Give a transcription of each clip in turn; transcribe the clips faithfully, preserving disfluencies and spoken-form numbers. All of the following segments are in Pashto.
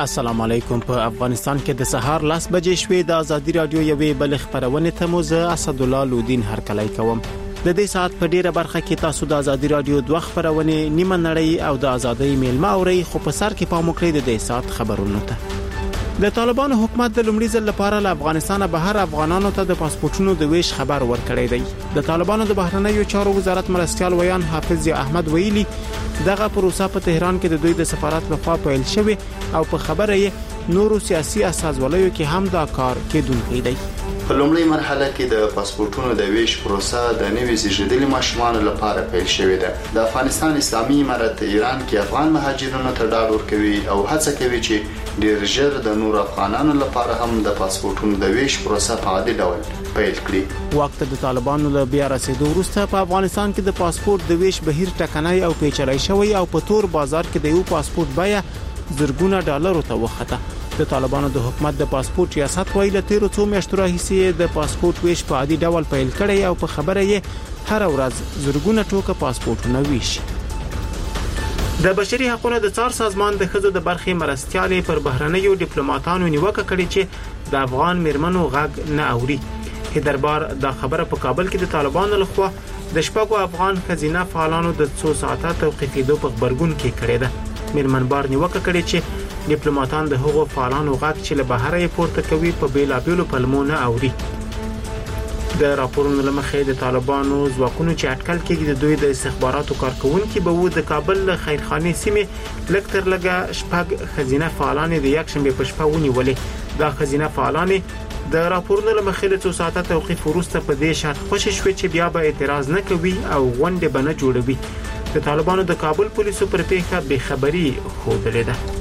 السلام علیکم. په افغانستان کې د سهار لاس بجې شوې د ازادي رادیو یوې بل خبرونه ته مو زه اسد الله لودین هرکلی کوم. د دې ساعت په ډیره برخه کې تاسو د ازادي رادیو دوه خبرونه نیمه نړۍ او د ازادۍ میلمه اوري، خو په سر کې پام وکړئ د دې ساعت خبرونه ته. د طالبانو حکومت د لومړي ځل لپاره له افغانستانه بهر افغانانو ته د پاسپورتونو د ویش خبر ورکړی دی. د طالبانو د بهرنیو چارو وزارت مرستيال ویان حافظ احمد ویلي دغه پروسه په تهران کې د دوی د سفارت لخوا پیل شوی او په خبره یې نورو سیاسي اساسوالو کې هم دا کار کېدونکی دی. په لومړی مرحله کې د پاسپورتونو د ویش پروسه د نوي زیږیدلي ماشومانو لپاره پیل شوې ده. د افغانستان اسلامي امارت ایران کې افغان مهاجرینو ته ډاډ ورکوي او هڅه کوي چې ډیر ژر د نور افغانانو لپاره هم د پاسپورتونو د ویش پروسه په عادي ډول پیل کړي. وخت د طالبانو له بیا رسیدو وروسته په افغانستان کې د پاسپورت د ویش بهیر ټکنۍ او پیچلۍ شوی او په تور بازار کې د یو پاسپورت بیه زرګونه ډالرو ته وخته. د طالبانو د حکومت د پاسپورت ریاست ویل تیر څو میاشتو راهیسې د پاسپورت ویش په عادي ډول پیل کړي او په خبره یې هر ورځ زرګونه ټوکه پاسپورتونه ویشي. د بشري حقوقو د څار سازمان د خزو د برخې مرستيالې پر بهرنیو ډیپلوماټانو نیوکه کړې چې د افغان میرمنو غږ نه اوري. هي دربار دا خبره په کابل کې د طالبانو لخوا د شپږو افغان خزینه فعالانو د څو ساعته توقیفېدو په خبرګون کې کړې ده. میرمنبار نیوکه کړې چې ډیپلوماټان د هغو فعالانو غږ چې له بهر یې پورته کوي په بیلابېلو پلمونه اوري. د راپورونو لمخې د طالبانو ځواکونو چې اټکل کېږي د دوی د استخباراتو کارکونکو به و د کابل خیرخانه سیمه لکتر لګه شپږ خزینه فعالان د یک شنبه په شپه ونیولې. دا خزینه فعالان د راپورونو لمخې له څو ساعته توقیف وروسته په دې شرط خوشی شوي چې بیا به اعتراض نه کوي او غونډه به نه جوړوي. د طالبانو د کابل پولیسو پر پیښه بې خبري خوده ده.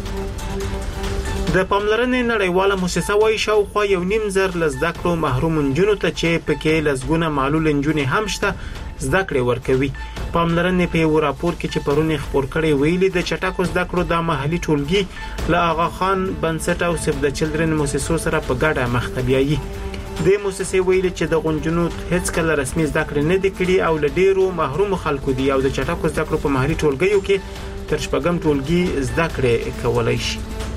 د پاملرنې نړیواله مؤسسه وايي شاوخوا یو نیم زر لزده کړو محروم نجونو ته چې پکې لزګونه معلول نجونې هم شته زده کړې ورکوي. پاملرنې په یو راپور کې چې پرونی خبر کړي ویلي د چټکو زده کړو د محلي ټولګي له آغا خان بنسټ او سیف د چلډرن مؤسسو سره په ګډه مخ ته بیایي. د مؤسسې ویلي چې د غونجنو هیڅ کله رسمي زده کړې نه دي کړي او له ډیرو محروم خلکو دي او د چټکو زده کړو په محلي ټولګیو کې تر شپږم ټولګي زده کړې کولای شي.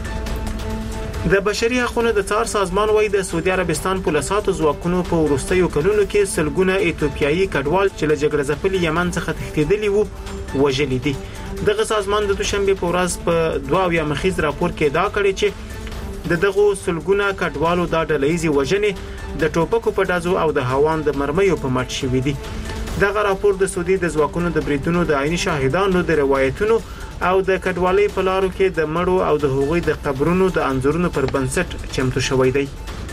د بشري حقوقو د څار سازمان وایي د سعودي عربستان پولیساتو ځواکونو په وروستیو کلونو کې سلګونه ایتوپیایي کډوال چې له جګړه ځپلي یمن څخه تښتېدلي وو وژلي دي. دغه سازمان د دوشنبه په ورځ په دوه یا مخیز راپور کې دا کړی چې د دغه سلګونه کډوالو د ډلهیزي وژنې د ټوپکو په ډازو او د هوان د مرمیو په مټ شوې دي. دغه راپور د سعودي د ځواکونو د بریدونو د عیني شاهدانو د روایتونو او د کډوالۍ په لارو کې د مړو او د هغوی د قبرونو د انځورونو پر بنسټ چمتو شوی دی.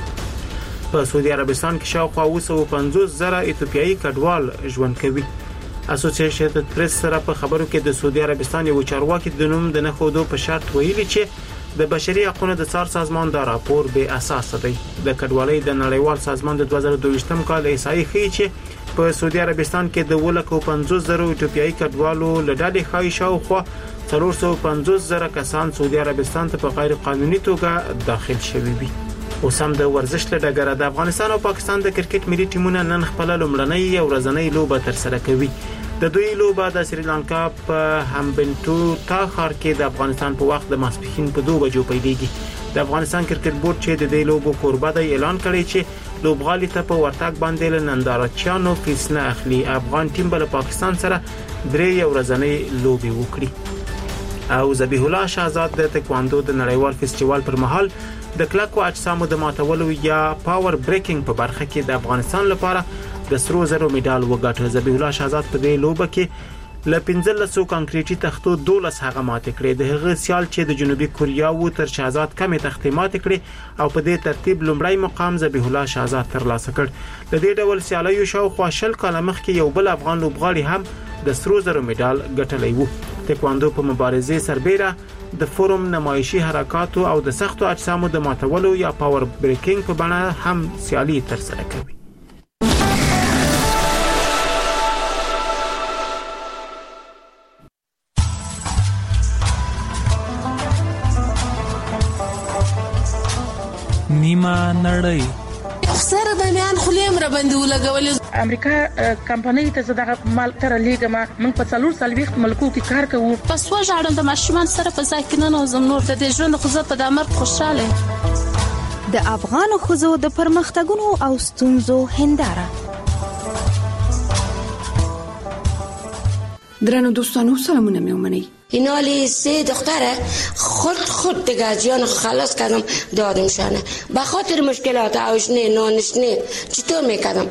په سعودي عربستان کې شاوخوا اوه سوه پنځوس زره ایتوپیایي کډوال ژوند کوي. اسوسییشنډ پریس سره په خبرو کې د سعودي عربستان یو چارواکي د نوم د نخودو په شرط ویلي چې د بشري حقوقو د څار سازمان دا راپور به اساس دی. د کډوالۍ د نړیوال سازمان د دوه زره دوه ویشتم کال احصایې ښیي چې په سعودي عربستان کې د ولکو پنځوس زره ایتوپیایي کډوالو لړډې خای شاوخوا څلور سوه پنځوس زره کسان سعودي عربستان ته په غیر قانوني توګه داخل شوي وي. اوس هم د ورزش له ډګره د افغانستان او پاکستان د کرکټ ملي ټیمونه نن خپل لومړنۍ او ورځنۍ لوبه تر سره کوي. د دوی لوبه د سریلانکا په همبنټو تا ښار کې د افغانستان په وخت د ماسپښین په دوه بجو پیلېږي. د افغانستان کرکټ بورډ چې د دې لوبو کوربه دی اعلان کړی چې لوبغالي ته په ورتګ باندې له نندارچیانو فیس نه اخلي. افغان ټیم بل پاکستان سره درې ورځنۍ لوبي وکړي. او ذبیح الله شهزاد د تکواندو د نړیوال فستیوال پر مهال د کلکو اجسامو د ماتولو یا پاور بریکینګ په برخه کې د افغانستان لپاره د سرو زرو میډال وګاټه. ذبیح الله شهزاد په دې لوبه کې ل پنځلسو کانکریټي تختو دولس هغه ماته کړې. د هغه سیال چې د جنوبي کوریا وو تر شهزاد کمې تختې ماته کړې او په دې ترتیب لومړی مقام ذبیح الله شهزاد ترلاسه کړ. د دې ډول سیالیو شاوخوا شل کاله مخکې یو بل افغان لوبغاړي هم د سرو زرو میډال ګټلی وو. تکواندو په مبارزې سربېره د فورم نمایشي حرکاتو او د سختو اجسامو د ماتولو یا پاور بریکینګ په بڼه هم سیالي تر سره کوي. نیمه نړۍ سره د میان خلیم را باندې ولګولې. امریکا کمپنۍ ته زداغه مال تر لېګما موږ په څلور سالويخت ملکو کې کار کوو. پس وژاړم د ماشومان سره په ځای کې نه نوزم نور د دې ژوند خو زه په دامر خوشاله. د افغان ښځو د پرمختګونو او ستونزو هنداره. درنو دوستانو سلامونه میومنی. اینالی سه دختره خود خود دیگه از جان خلاص کردم دادمشانه به خاطر مشکلات آشنه نانشنه چطور میکردم.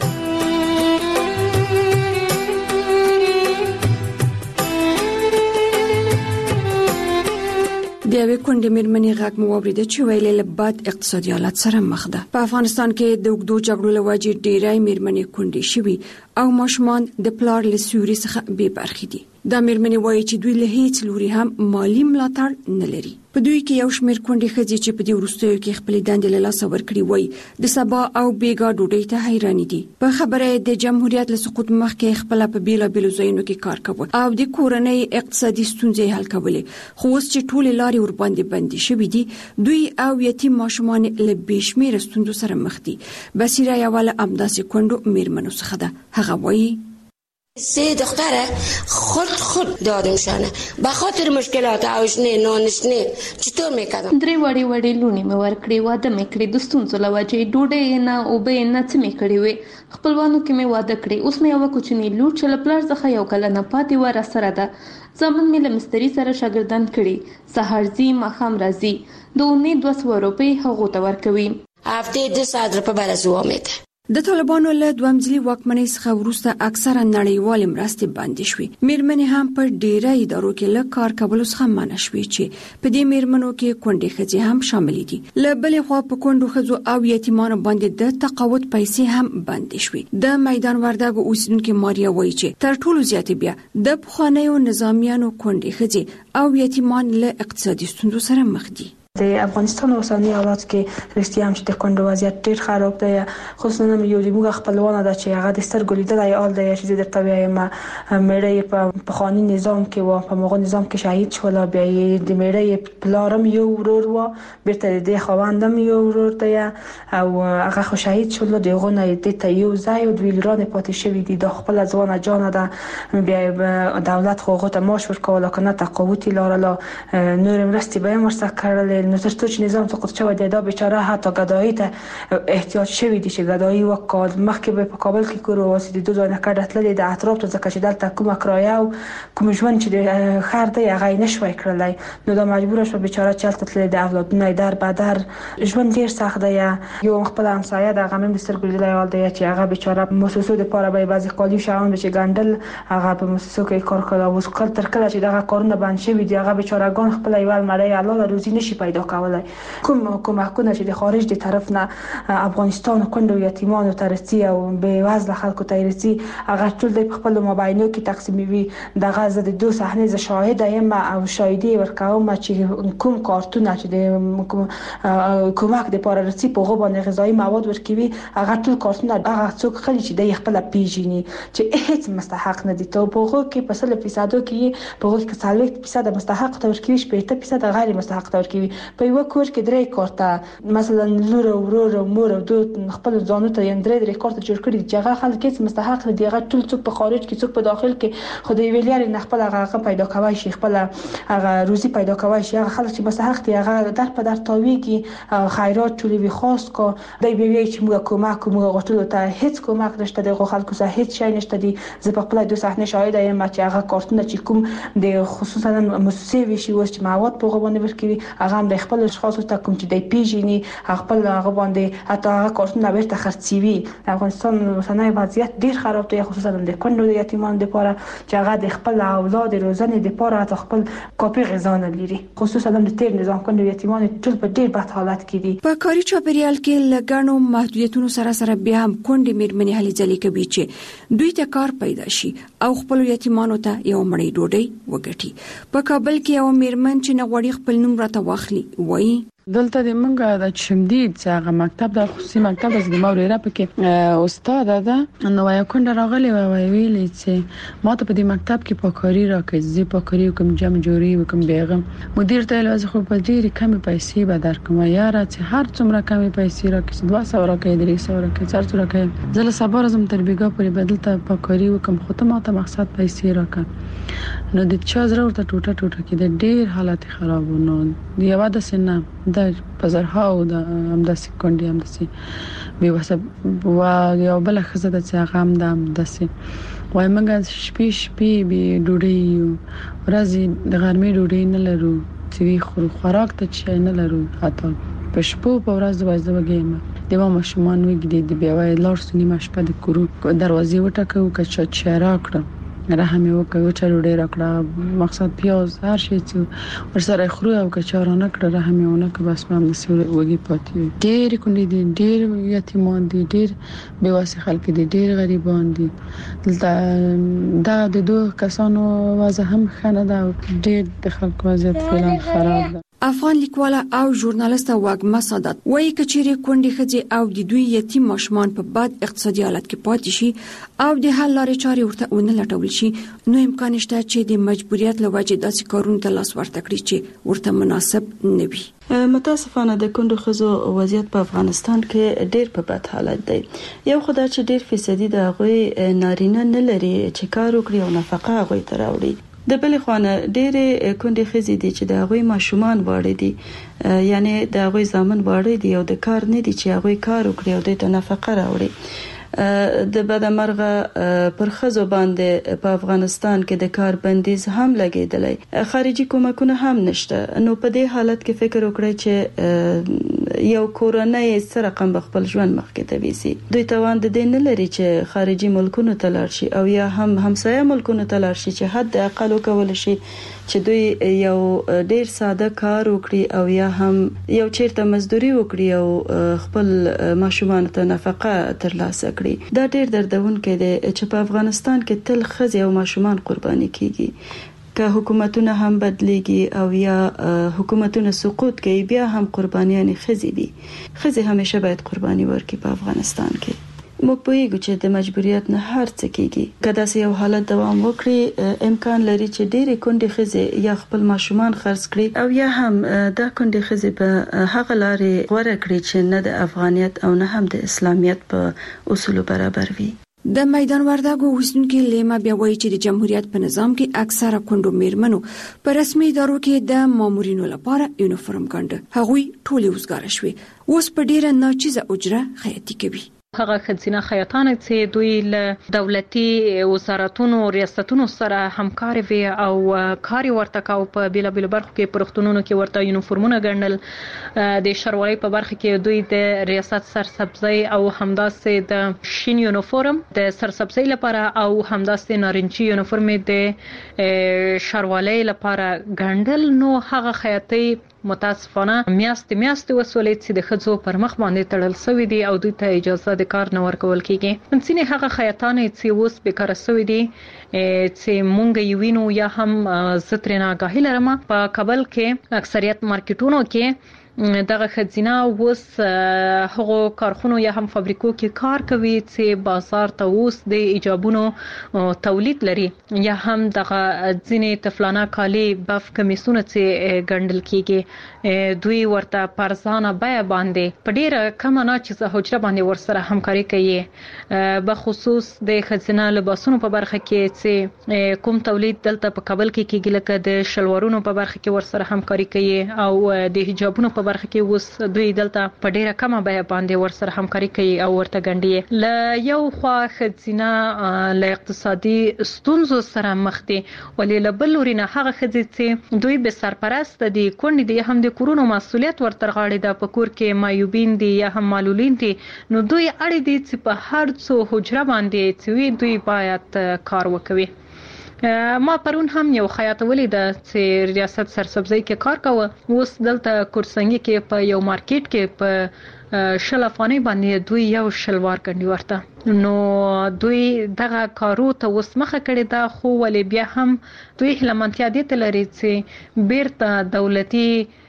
د یوې کونډې مېرمنې غږ مو واورېده چې ویلې له بد اقتصادي حالت سره مخ ده. په افغانستان کې د اوږدو جګړو له وجې ډېری مېرمنې کونډې شوي او ماشومان د پلار له سیوري څخه بې برخې دي. دا مېرمنې وایي چې دوی له هیڅ لوري هم مالی ملاتړ نه لري. په دوی کې یو شمېر کونډې ښځې چې په دې وروستیو کې خپلې دندې له لاسه ورکړي وایي د سبا او بېګا ډوډۍ ته حیرانې دي. په خبره یې د جمهوریت له سقوط مخکې خپله په بېلابېلو ځایونو کې کار کوه او د کورنۍ اقتصادي ستونزې حل کولې، خو اوس چې ټولې لارې ورباندې بندې شوي دي دوی او یتیم ماشومان له بې شمېره ستونزو سره مخ دي. بصیره یوه له همداسې کونډو مېرمنو څخه ده. هغه وایي سه دختره خود خود دادمشانه به خاطر مشکلات آشنه نانشنه چطور میکردم. درې وړې وړې لونې مې ورکړې، واده مې کړې، د ستونزو له وجې ډوډۍ نه اوبه نه څه مې کړې وې. خپلوانو کې مې واده کړې. اوس مې یوه کوچنۍ لور چې له پلار څخه یو کلنه پاتې وه راسره ده. زامن مې له مستري سره شاګردان کړي، سهار ځي ماښام راځي، د اونۍ دوه سوه روپۍ هغو ته ورکوي. هفته دو ساعت روپۍ به رسوا میده. د طالبانو له دوامځلي واکمنۍ څخه وروسته اکثره نړیوالې مرستې بندې شوې. مېرمنې هم په ډېره ادارو کې له کار کولو څخه منع شوې چې په دې مېرمنو کې کونډې ښځې هم شاملې دي. له بلې خوا په کونډو ښځو او یتیمانو باندې د تقاعد پیسې هم بندې شوې. د میدان وردګو اوسیدونکې ماریا وایي چې تر ټولو زیاتې بیا د پخوانیو نظامیانو کونډې ښځې او یتیمان له اقتصادي ستونزو سره مخ دي. د افغانستان اوسنی حالات کې رښتیا هم چې د کونډو وضعیت ډیر خراب دی. خصوصا یو د موږ خپلوانه ده چې هغه د سترګو لیدلای آل دی چې درته وایم مېړه په پخوانی نظام کې و، په موږ نظام کې شهید شول، بیا د مېړه پلارم یو ورور و، بیرته د خوندم یو ورور دی او هغه خو شهید شول. دغه نه د ته یو ځای او د ویلران پاتې شوی دي. د خپل ځوانه جان ده، بیا دولت خو غوته ماش ورکول کنه تقاوت لاره نور مرستې به ورسره کړل. نو ترڅو چې نظام سقوط شوی دی دا بیچاره حتی گدایی ته احتیاج شوی دی چې گدایی وکړ. مخکې به په کابل کې کور واسي د دوه ځای نه کډتلې د اطراف ته ځکه چې دلته کومه کرایه او کوم ژوند چې د خیر دی هغه نشوي کړلای. نو دا مجبور شو بیچاره چلته تللی د اولادونه در بدر ژوند ډیر سخت دی. یو خپل همسایه د غمم سترګو لیدلای دی چې هغه بیچاره مؤسسو د پاره به بعضی قالی شاون چې ګندل هغه په مؤسسو کې کار کړو. اوس کله تر کله چې دغه کارونه بند شوی دی هغه بیچاره ګان خپل ایوال مړی الله روزي نشي پیدا کولای. کوم کومکونه چې د خارج د طرف نه افغانستان کونډو یتیمانو ترسي او به وزله خلکو ترسي هغه ټول د خپل موبایلونو کې تقسیموي. دغه زه د دوه صحنه ز شاهد یم او شاهدي ورکوم چې کوم کارتونه چې د کومک د پاره رسي په غو باندې غذایی مواد ورکوي هغه ټول کارتونه هغه څوک خلی چې د خپل پیژني چې هیڅ مستحق نه دي. ته په غو کې په سل فیصد کې په غو کې څلوېښت فیصد مستحق تور کوي، شپږ فیصد غیر مستحق تور کوي. په یو کور کې درې کارته مثلا لور او ورور او مور او دوه خپل ځانو ته یې درې درې کارته جوړ کړي چې هغه خلک هیڅ مستحق نه دي. هغه ټول څوک په خارج کې څوک په داخل کې خو د ویلیر نه خپل هغه پیدا کوي شي، خپل هغه روزي پیدا کوي شي. هغه خلک چې مستحق دي هغه در په در تاویږي خیرات ټولې وی خاص کو دای به وی چې موږ کومک کوم غوښتلو ته هیڅ کومک نشته. د خلکو سره هیڅ شي نشته دي. زه په خپل دوه صحنه شاهد یم چې هغه کارتونه چې کوم د خصوصا مؤسسې وی شي وس چې مواد په غو باندې ورکوي هغه هم د خپل اشخاص ته کوم چې د پیژني خپل هغه باندې حتی هغه کارتونه بیرته خرڅوي. افغانستان اوسنی وضعیت ډیر خراب دی، خصوصا د کونډو د یتیمانو لپاره چې هغه د خپل اولاد روزنې لپاره حتی خپل کاپي غذا نه لري. خصوصا د تیر نظام کونډو یتیمان ټول په ډیر بد حالت کې دي. په کاري چاپیریال کې لګڼو محدودیتونو سره سره بیا هم کونډې مېرمنې هلې ځلې کوي چې دوی ته کار پیدا شي او خپل یتیمانو ته یو مړی ډوډۍ وګټي. په کابل کې یو مېرمن چې نه غواړي خپل نوم راته واخلي وایي دلته د منګه د شمدید څنګه مکتب د خصوصي مکتب د موريره پکې استاد ده نو یو کونډه راغلی و ویلې چې ما ته په دې مکتب کې پاکاري راکړي زی پاکاري کوم جمع جوړي وکم بیغم مدیر ته لازم خو په ډېری کمی پیسې به درکوم یاره چې هر څومره کمی پیسې راکړي دوه سوه راکړي درې سوه راکړي څلور سوه راکړي زله صبر زم تر بیګا پورې بدل ته پاکاري وکم خو ته ما ته مقصد پیسې راکړه نو د چا زره ورته ټوټه ټوټه کې د ډېر حالت خراب ونه دی یو د سنه د بازارها او د امداسي کونډي امداسي به وسه وا یو بل خزه د څنګه هم د امداسي وای موږ شپې شپې به ډوډۍ ورځي د غرمې ډوډۍ نه لرو چې خو خوراک ته چې نه لرو حتی په شپو په ورځ د وځه وګیم د ما مشمان وګړي د بیا وای لار سنی مشپه د کورو دروازې وټکو کچا چیرې راکړه رحم یو کوي چې ډېر راکړه مقصد پیاز هر شي چې ورسره خورو او کچارانه کړه رحم یو نه که بس ما مسول وږي پاتې ډېر کونډې دي ډېر یتیمان دي ډېر بیواسه خلک دي ډېر غریبان دي دا د دوه کسانو وضع هم خنه ده ډېر د خلک وضعیت فعلا خراب ده افغان لیکواله او ژورنالیسته واګما سادات وایي کچېری کونډې خځې او د دوی یتیم ماشومان په بد اقتصادي حالت کې پاتې شي او د حل لارې چارې ورته ونه لټول شي نو امکان شته چې د مجبوریت له وجې داسې کارونه ته لاس ورته کړي چې ورته مناسب نه وي متاسفانه د کونډو ښځو وضعیت په افغانستان کې ډېر په بد حالت دی یو خدای چې ډېر فیصدي د هغوی نارینه نه لري چې کار وکړي او نفقه هغوی ته راوړي د بلې خوانه ډېرې کونډې ښځې دي چې د هغوی ماشومان واړه دي یعنی د هغوی زامن واړه دي او د کار نه دي چې هغوی کار وکړي او د ته نفقه راوړي د بدمرغه پر خزو باندې په افغانستان کې د کار بندیز هم لګیدلی خارجي کومکونه هم نشته نو په دې حالت کې فکر وکړئ چې یو کورنۍ سره رقم خپل ژوند مخکې ته ویسي دوی توان د دې نه لري چې خارجي ملکونو ته لاړ شي او یا هم همسایه ملکونو ته لاړ شي چې حد اقل وکول شي چې دوی یو ډیر ساده کار وکړي او یا هم یو چیرته مزدوري وکړي او خپل ماشومان ته نفقه ترلاسه کړي دا ډیر دردونکې دی چې په افغانستان کې تل ښځې او ماشومان قرباني کیږي که حکومتونه هم بدليږي او یا حکومتونه سقوط کوي بیا هم قربانيان ښځې دي ښځې همیشه باید قرباني ورکړي په افغانستان کې موږ پوهیږو چې د مجبوریت نه هر څه کیږي کله چې یو حالت دوام وکړي امکان لري چې ډېری کونډې ښځې یا خپل ماشومان خرڅ کړي او یا هم دا کونډې ښځې په هغه لارې غوره کړي چې نه د افغانیت او نه هم د اسلامیت په اصولو برابر وي د میدان وردګو اوسیدونکو لیما بیا وایي چې د جمهوریت په نظام کې اکثره کونډو میرمنو په رسمي ادارو کې د مامورینو لپاره یونیفورم ګنډه هغوی ټولې وزګار شوي اوس په ډیره ناچیزه اجره خیاطي کوي هغه خزینه خیاطان چې دوی له دولتي وزارتونو ریاستونو سره همکاري وي او کاري ورته کاو په بیل بیل برخو کې پرختونونو کې ورته یونیفورمونه ګڼل د شروالي په برخه کې دوی د ریاست سرسبزي او همداسې د شین یونیفورم د سرسبزي لپاره او همداسې نارنجي یونیفورم د شروالي لپاره ګڼل نو هغه خیاطي متاسفانه میاشت میاشت وسولې چې د خځو پر مخ باندې تړل شوی دي او دوی ته اجازه د کار نه ورکول کیږي منځنی هغه خیاطان چې اوس بیکاره شوی دي چې مونږ یې وینو یا هم زترنا غاهی لرم په کابل کې اکثریت مارکیټونو کې دغه خزینه اوس هغه کارخونو یا هم فابریکو کې کار کوي چې بازار ته اوس د ایجابونو تولید لري یا هم دغه ځینې تفلانه کالي بف کمیسونه چې ګڼل کیږي دوی ورته پرځانه بیا باندې په ډیره کم نه چې حجره باندې ورسره همکاري کوي به خصوص د خزینه لباسونو په برخه کې چې کوم تولید دلته په کابل کې کیږي لکه د شلوارونو په برخه کې ورسره همکاري کوي او د حجابونو په برخه کې اوس دوی دلته په ډیره کمه بیا باندې ورسره همکاري کوي او ورته ګڼي ل یو خوا خزینه ل اقتصادي ستونزو سره مخ دي ولې له بل لوري نه هغه خځې چې دوی به سرپرست دي کونډې دي هم د کورونو مسؤلیت ورته غاړي د پکور کې مایوبین دي یا هم معلولین دي نو دوی اړ دي چې په هر څو حجره باندې چې دوی باید کار وکوي ما پرون هم یو خیاط ولید چې ریاست سرسبزي کې کار کاوه اوس دلته کورسنګي کې په یو مارکیټ کې په شل افغاني باندې دوی یو شلوار کندي ورته نو دوی دغه کارو ته اوس مخه کړی دا خو ولې بیا هم دوی لمنتیا دي تلري چې بیرته دولتي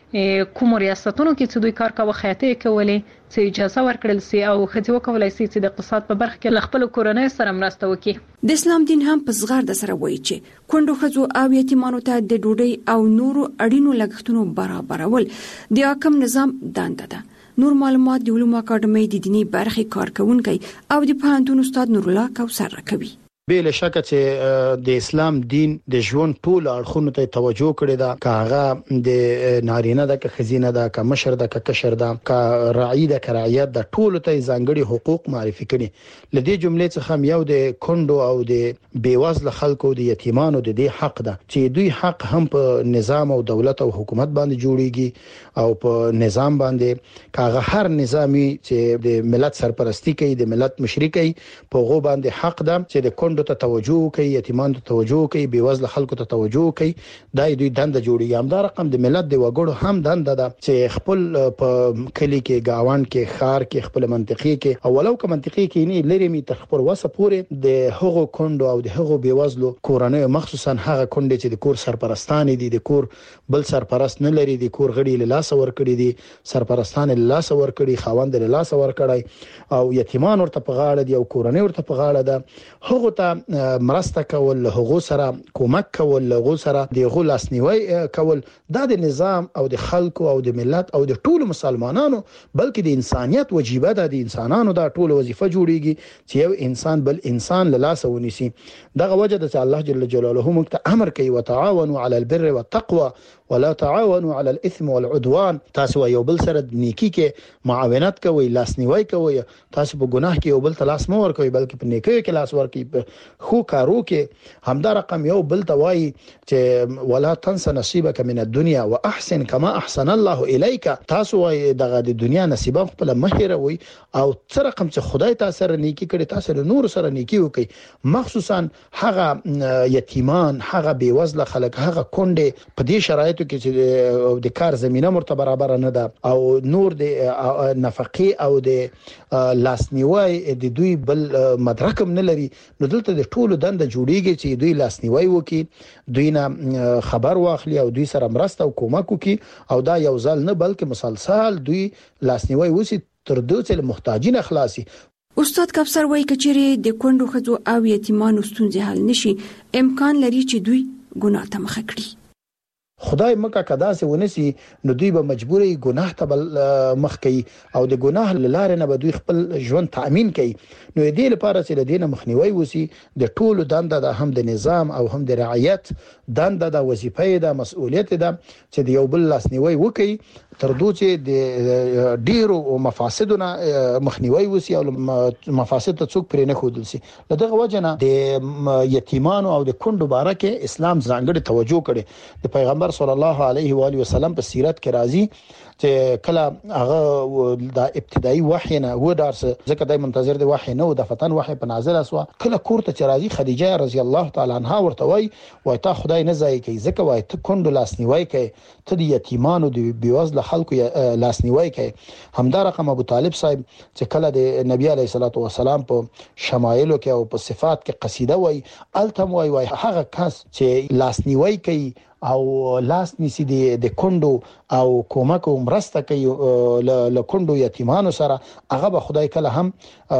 کوم ریاستونو کې چې دوی کار کاوه خیاطۍ کولې چې اجازه ورکړل سي او ښځې وکولای سي چې د اقتصاد په برخه کې خپل کورنۍ سره مرسته وکړي. د اسلام دین هم په زغرد سره وایي چې کونډو ښځو او یتیمانو ته د ډوډۍ او نورو اړینو لګښتونو برابرول د حاکم نظام دنده ده. نور معلومات د علومو اکاډمۍ د دینی برخې کارکونکي او د پوهنتون استاد نور الله کوثر راکوي. بل شکه چې د اسلام دین د ژوند ټول اړخونو ته توجه کړی دا، کاغه د نارینه د خزینه د ک مشر د ک کشر د ک رعی د ک رعیت د ټول ته ځانګړي حقوق معرفي کړي. لدې جملې څخه هم یو د کندو او د بیوزل خلکو د یتیمانو د دې حق ده چې دوی حق هم په نظام او دولت او حکومت باندې جوړیږي او په نظام باندې کاغه هر نظامی چې د ملت سرپرستی کوي د ملت مشري کوي په غو باندې حق ده چې د کندو ته توجه کوي، یتیمان ته توجه کوي، بیوزل خلکو ته توجه کوي. دا دوی دنده جوړیږي. هم دا رقم د ملت د وګړو هم دنده ده چې خپل په کلی کې گاوان کې خار کې خپل منطقي کې او ولو که منطقي کې نه لري می تر خپل وسه پورې د هغو کندو او د هغو بیوزلو کورنۍ مخصوصا هغه کندې چې د کور سرپرستان دي، د کور بل سرپرست نه لري، د کور غړي له لاس ور کړی دي، سرپرستان له لاس ور کړی، خاوند له لاس ور کړی او یتیمان ورته په غاړه دي او کورنۍ ورته په غاړه ده. هغه ته مرسته کول، هغه سره کومک کول، هغه سره د غو لاسنیوي کول دا د نظام او د خلکو او د ملت او د ټولو مسلمانانو بلکې د انسانيت وجیبه ده. د انسانانو دا ټول وظیفه جوړیږي چې یو انسان بل انسان له لاس ونیسي. دغه وجه د الله جل جلاله موږ ته امر کوي وتعاونوا على البر والتقوى ولا تعاونوا على الاثم والعدوان. تاسو یو بل سره نیکی کې معاونت کوئ، لاسنیوي کوئ. تاسو په ګناه کې یو بل ته لاس مو ورکوي بلکې په نیکی کې لاس ورکوي. خو کارو کې همدا رقم یو بل ته وایي چې ولا تنس نصيبك من الدنيا واحسن كما احسن الله اليك. تاسو وایي دغه د دنیا نصیب خپل مهیروي او څه رقم چې خدای تاسو سره نیکی کړي تاسو له نور سره نیکی وکي. مخصوصا هغه یتیمان، هغه بیوزله خلک، هغه کونډه په دې شرایط کې چې د کار زمينه مرتبه برابر نه ده او نور د نفقې او د لاسنیوي د دوی بل مدرکم نه لري، نو دلته د ټولو دنده جوړیږي چې دوی لاسنیوي وکي، دوی نه خبر واخلي او دوی سره مرسته او کومک وکي او دا یو ځل نه بلکې مسلسل دوی لاسنیوي وسی تر دوی چې محتاجین خلاصي. استاد کوثر وایي کچېره د کندو ښځو او یتیمانو ستونزې حل نشي، امکان لري چې دوی ګناه ته مخ کړي. خدای مکه کدا سه ونسی نو دوی به مجبوري ګناه ته مخ کوي او د ګناه لاره نه به دوی خپل ژوند تأمین کوي. نو دې لپاره چې د دینه مخنیوي وسی د ټولو دنده د هم د نظام او هم د رعایت دنده د وظیفه د مسؤلیت ده چې د یو بل لاسنیوي وکي تر دوی چې د ډیرو مفاسدونه مخنیوي وسی او مفاسد ته څوک پرې نه خودل سي. دغه وجنه د یتیمانو او د کندو بارکه اسلام ځانګړي توجه کړي. د پیغمبر صلی الله علیه و آله وسلم په سیرت کې راځي چې کله هغه د ابتدایي وحی نه و درس ځکه دای منتظر دی وحی نه و د فتن وحی په نازل اسوا کله کوړه چې راځي خدیجه رضی الله تعالی عنها ورته وای وای تا خدای نه ځای کوي ځکه وای ته کندو لاسنیوي کوي، ته د یتیمانو د بیوزله خلکو لاسنیوي کوي. همدا رقم ابو طالب صاحب چې کله د نبی علیه الصلاۃ والسلام په شمایلو کې او په صفات کې قصیده وای التم وای وای هغه کس چې لاسنیوي کوي او لاس نیسی د کندو او کومک او مرسته کوي له کندو یتیمانو سره هغه به خدای کله هم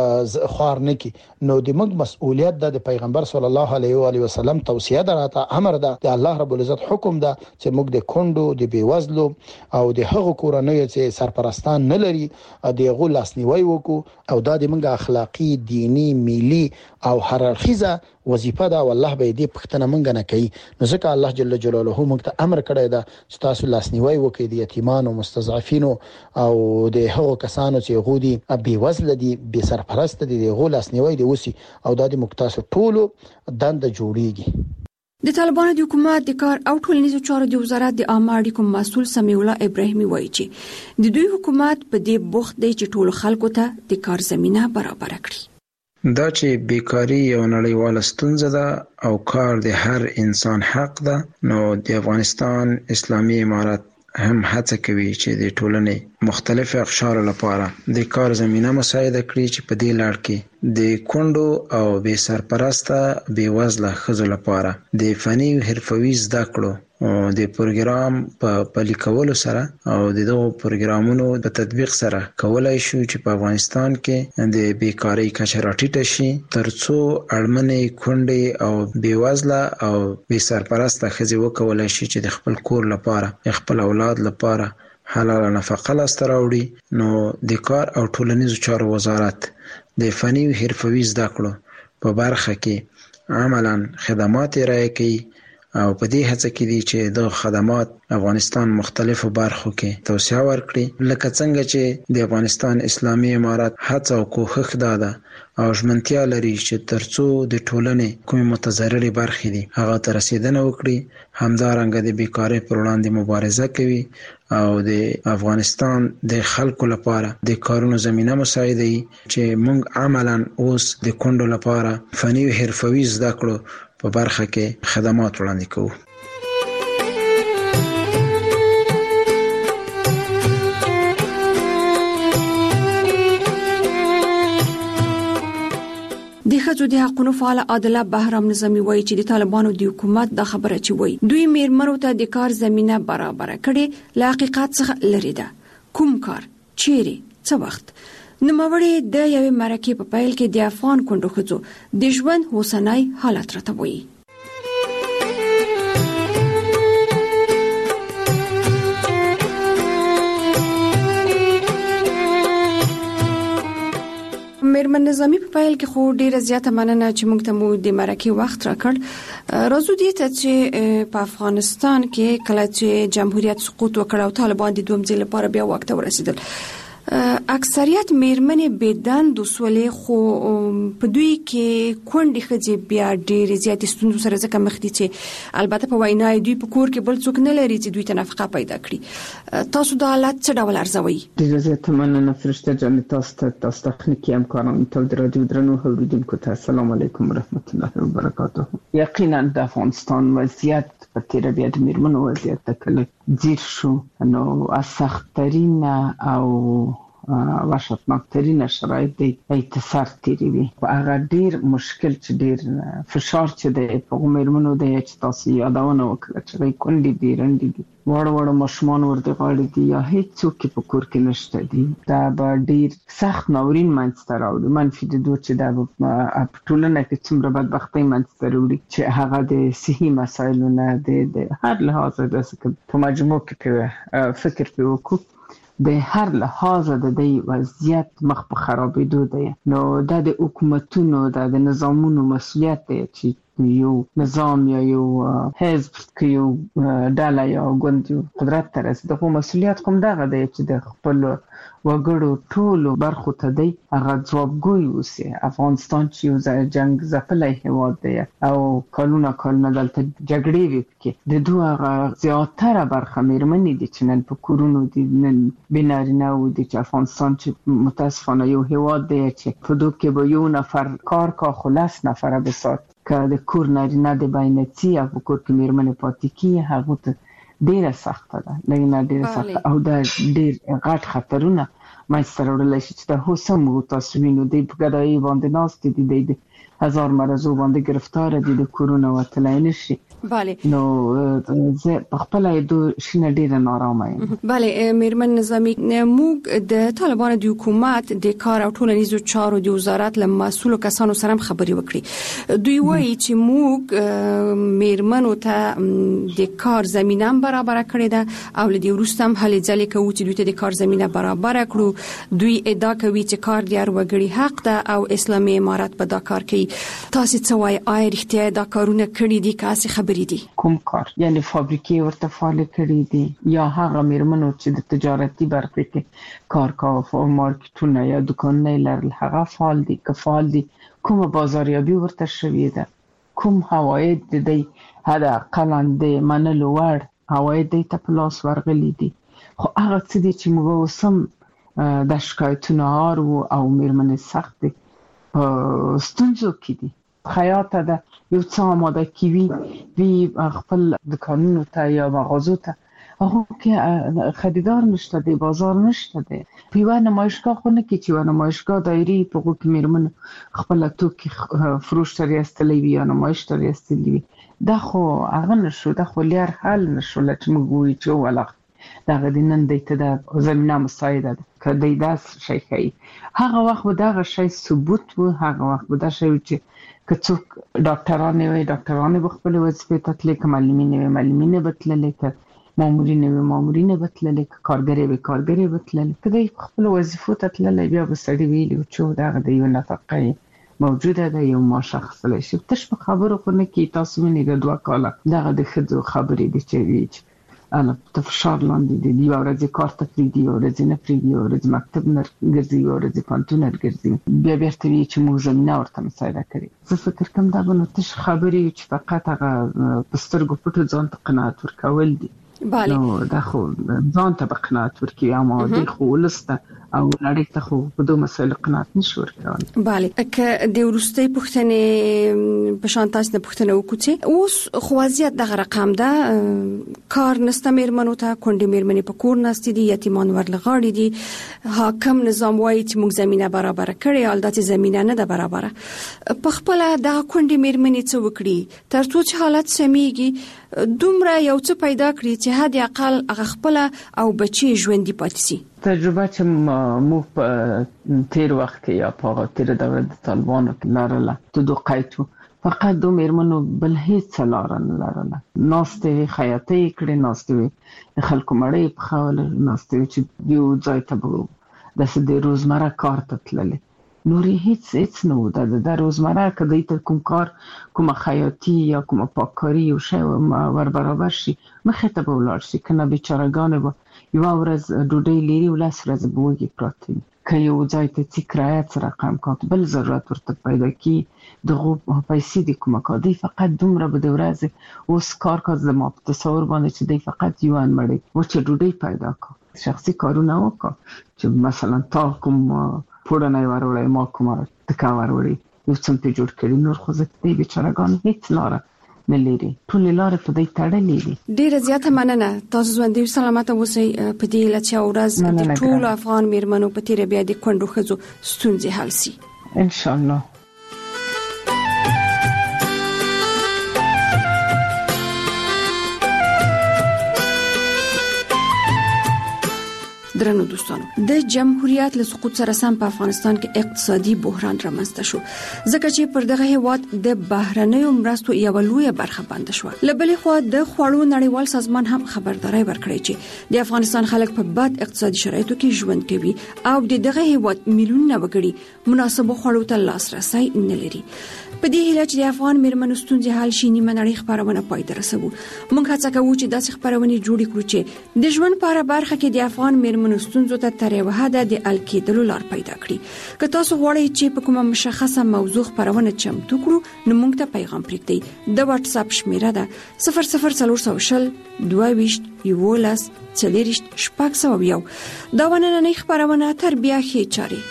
خوار نه کی. نو د موږ مسؤلیت د پیغمبر صلی الله علیه و آله وسلم توصیه دراته امر ده د الله رب العزت حکم ده چې موږ د کندو د بیوزلو او د هغو کورنۍ چې سرپرستان نه لري د غو لاسنیوي وکړو او دا د موږ اخلاقی، دینی، ملي او هررخیزه وظیفه ده. والله به دې پښتنه مونږ نه کوي. نو ځکه الله جل جلاله موږ ته امر کړی ده چې تاسو لاسنیوي وکړئ د یتیمانو، مستضعفینو او د هغو کسانو چې غودي بي وزله دي، بي سرپرست دي، د غو لاسنیوي دي وسی او د دې مکتاسو ټولو دنده جوړیږي. د طالبانو د حکومت د کار او ټولنیزو چارو د وزارت د عامه اړیکو مسؤل سمیع الله ابراهیمي وایي چې د دوی حکومت په دې بوخت دی چې ټولو خلکو ته د کار زمينه برابر کړي. دا چې بیکاری یو نړیواله ستونزه ده او کار د هر انسان حق ده، نو د افغانستان اسلامي امارت هم هڅه کوي چې د ټولنې مختلف اقشار لپاره د کار زمينه مساعده کړي چې په دې لړ کې د کونډو او بې سرپرسته بې وزله ښځو لپاره د فني او حرفوي زده کړو د پروګرام په پلي کولو سره او د دغو پروګرامونو په تطبیق سره کولای شو چې په افغانستان کې د بیکاری کچه راټیټه شي ترڅو اړمنې کونډې او بې وزله او بې سرپرسته ښځې وکولای شي چې د خپل کور لپاره خپل اولاد لپاره حلاله نفقه لاسته راوړي. نو د کار او ټولنیزو چارو وزارت د فني او حرفوي زده کړو په برخه کې عملاً خدمات ارائه کوي او په دې هڅه کې دي چې د خدمات افغانستان مختلفو برخو کې توسعه ورکړي، لکه څنګه چې د افغانستان اسلامي امارت هڅه او کوښښ داده او ژمنتیا لري چې ترڅو د ټولنې کومې متضررې برخې دي هغه ته رسیدنه وکړي. همدارنګه د بیکارۍ پر وړاندې مبارزه کوي او د افغانستان د خلکو لپاره د کارونو زمینه مساعدوي چې موږ عملاً اوس د کونډو لپاره فني او حرفوي زده کړو په برخه کې خدمات وړاندې کوو. د ښځو د حقوقو فعال عادله بهرام نظامی وایي چې د طالبانو د حکومت دا خبره چې وایي دوی میرمنو ته د کار زمينه برابر کړي له حقیقت څخه لري ده. کوم کار چیرې څه وخت نوموړی د یوې مرکې په پیل کې د افغان کونډو ښځو د ژوند اوسنی حالت راته وایي. میرمن نظامی په پیل کې خو ډیره زیاته مننه چې موږ ته مو د مرکې وخت راکړ. راځو دې ته چې په افغانستان کې کله چې جمهوریت سقوط وکړ او طالبان د دویم ځل لپاره بیا واک ته ورسېدل، اکثریت میرمنې بدن د سولې خو په دوی کې کونډې ښځې بیا ډېرې زیاتې ستونزو سره ځکه مخ دي چې البته په وینا دوی په کور کې بل څوک نه لري چې دوی ته نفقه پیدا کړي. تاسو دا حالت څه ډول ارزوئ؟ ډېره زیاته مننه فرشته جان، تاسو ته تاسو تخنیکي همکارانو ته د راډیو درنو اوریدونکو ته السلام علیکم ورحمت الله وبرکاته. یقینا د افغانستان وضعیت په تیر بیا د میرمنو وضعیت ته کله ځیر شو، نو از سخت‌ترین او وحشتناکترین شرایط دی اتصال تیری وي. هغه ډیر مشکل چې ډیر فشار چې دی په میرمنو دی چې تاسو یادونه وکړه چې کونډې دي رنډې دي وړ وړ ماشومان ورته غاړي دي یا هیڅ څوک په کور کې نشته دي، دا به ډیر سخت ناورین منځته راوړي. منفي د دوه چې دا په ټولنه کې څومره بدبختۍ منځته راوړي چې هغه د صحي مسایلو نه د هر لحاظ د په مجموع کې فکر په وکړو د هر لحاظ د دې وضعیت مخ په خرابېدو دی. نو دا د حکومتونو د نظامونو مسؤلیت دی چې یو نظام یا یو حزب کې یو ډله یا ګوند قدرت ته رسېږي، دغه مسؤلیت کوم دغه دی چې د خپل وګړو ټولو برخو ته دی هغه ځوابګوی اوسي. افغانستان چې یو جنگ ځپلی هېواد دی او کلونه کلونه دلته جګړې وي، پکې د دوی هغه زیاتره برخه میرمنې دي چې نن په کورونو دي، نن بې نارینه و دي چې افغانستان چې متاسفانه یو هېواد دی چې په دوی کې به یو نفر کار کا خو لس نفره بسات که د کور نارینه د باینڅي او په کور کې میرمنې پاتې کیږي هغو ته ډیره سخته ده، لږ ډیره سخته او دا ډیر غټ خطرونه منځته راوړلی شي چې دا هو سم تاسو وینو دی په ګدایي باندې ناست دي، دی د هزار مرضو باندې گرفتار دي، د کورونه وتلی نشي. بله نو زه په خپل دو شینه ډیره نارامه یم. بله میرمن نظامی، موږ د طالبانو د حکومت د کار او ټولنیزو چارو د وزارت له مسؤلو کسانو سره خبرې وکړي. دوی وایي چې موږ میرمنو ته د کار زمینه برابر کړې ده او لدی وروسته هم هلې ځلې کوي چې دوی ته د کار زمینه برابر کړو. دوی ادعا کوي چې کار د هر وګړي حق ده او اسلامي امارت په دا کار کوي. تاسو څه وایي؟ آیا رښتیا دا کارونه کړي دي که هسې خبرې دي؟ کوم کار؟ یعنی فابریکې ورته فعال کړي دي یا هغه میرمنو چې د تجارتي برخه کې کار کوي او مارکیټونه یا دکانونه لرل هغه فعال دي که فعال دي؟ کومه بازاریابي ورته شوې ده؟ کوم عواید د دې حد اقلا د منلو وړ عواید د ته په لاس ورغلي دي؟ خو هغه څه دي چې موږ اوسم د شکایتونو هارو او میرمنې سخت دي په ستونزو کې دي. خیاطه ده یو څه آماده کیوي وی خپل دکانونو ته یا مغازو ته هغه کې خریدار نشته دی، بازار نشته دی. په یو نمایشګاه خو نه کې چې یو نمایشګاه دایري په هغه کې میرمن خپل توکي فروش ترې استلې وي یا نمایش ترې استلې وي. دا خو هغه نشو، دا خو لار حل نشو لکه موږ وایو چې ولا دا غدینن دته د زمينه مساعده ده کدی دا شي کوي. هغه وخت به دا شي ثبوت و، هغه وخت به دا شي چې کڅوک ډاکټرانه وي ډاکټرانه بخپل وظیفه تطلیق معلمین وي معلمین بتللې ک مامورین وي مامورین بتللې ک کارګری وي کارګری بتللې کدی خپل وظیفه تطلیق بیا به سړي ویلو چې دا د یو نفقه موجوده ده یو ما شخص له شي تش په خبرو خو نه کی تاسو نه د دوه کاله دغه د خدو خبرې دي چې ویچ انا په فشار لاندې دي یو ورځ کار ته پریږدي یو ورځ نه پریږدي یو ورځ مکتب نه ګرځي یو ورځ پانتون نه ګرځي بیا بیرته وی چې موږ زمينه ورته مساعده کړي. زه فکر کوم دا به نو تش خبرې چې فقط هغه پسترګو پټو ځان ته قناعت ورکول دي. بله نو دا خو ځان ته قناعت ورکي اما د خو لسته او لړۍ ته خو په دوه مسایل قناعت نشو ورکول. بله که د ورستۍ پښتنې په شان تاسو د پښتنې وکړي اوس خوازیت دغه رقم ده کار نسته میرمنو ته کونډې میرمنې په کور ناستې دي یتیمان ورلغاړي دي حاکم نظام وایي چې موږ زمينه برابر کړي البته زمينه نه ده برابر. په خپل دغه کونډې میرمنې څه وکړي ترڅو چې حالت سميږي دومره یو څه پیدا کړي چې حد اقل هغه خپل او بچي ژوندۍ پاتې شي. تجربه چې مو په تیر وخت کې یا په تیر دوره د طالبانو کې لرله ته دوه قایتو فقط دو میرمنو بل هیڅ لار نه لرله. ناستې خیاطۍ کړې ناستې خلکو مړې په خول ناستې چې یو ځای ته وو د سده روزمره کار ته تللې نوري هیڅ هیڅ نو د د روزمره کدی ته کوم کار کوم خیاطي یا کوم پاککاری او شی ور برابر شي مخه ته ولاړ شي کنه بیچارهګان به یو ورځ ډوډۍ لري ولا سره زبوږي پراته که یو ځای ته چې کرایه سره رقم کاټ بل ضرورت ورته پیدا کی دغه پیسې د کومه کادي فقط دومره به د ورځ اوس کار کاز د ما په تصور باندې چې دی فقط یو ان مړی و چې ډوډۍ پیدا کا شخصي کارونه وکړه چې مثلا تا کوم پوره نه ورولای ما کومه تکا ورولای یو څه په جوړ کړی نور خو زه دې بیچارهګان هیڅ لاره مليري ټول لاره په دې تړلې دي. ډیره زیاته مننه تاسو ژوندۍ سلامت اوسئ په دې لچا ورځ د ټول افغان میرمنو په تیر بیا د کندو خزو ستونزې حل شي ان شاء الله. درنو دوستانو د جمهوریت له سقوط سره سم په افغانستان کې اقتصادي بحران رامنځته شو ځکه چې پر دغه هیواد د بهرنیو مرستو یو لوی برخه بند شو. لبلې خو د خوړو نړیوال سازمان هم خبرداري ورکړي چې د افغانستان خلک په بد اقتصادي شرایطو کې ژوند کوي او د دغه هیواد میلیونونه وګړي مناسب خوړو ته لاسرسي نه لري. په دې هیله چې د افغان میرمنو ستونزې حل شي نیمه نړۍ خبرونه پای ته رسوو. موږ هڅه کوو چې داسې خبرونه جوړ کړو چې د ژوند په اړه برخه کې د افغان میرمنو ستونزو ته تر یو حده د ال کېدلو لار پیدا کړي. که تاسو غواړئ چې په کومه مشخصه موضوع خبرونه چمتو کړو نو موږ ته پیغام پرېږدئ. د واتس اپ شمیره ده صفر صفر څلور سوه شل دوه ویشت یولس څلوېښت شپږ سوه یو. دا ونننۍ خبرونه تر بیا ښې چارې.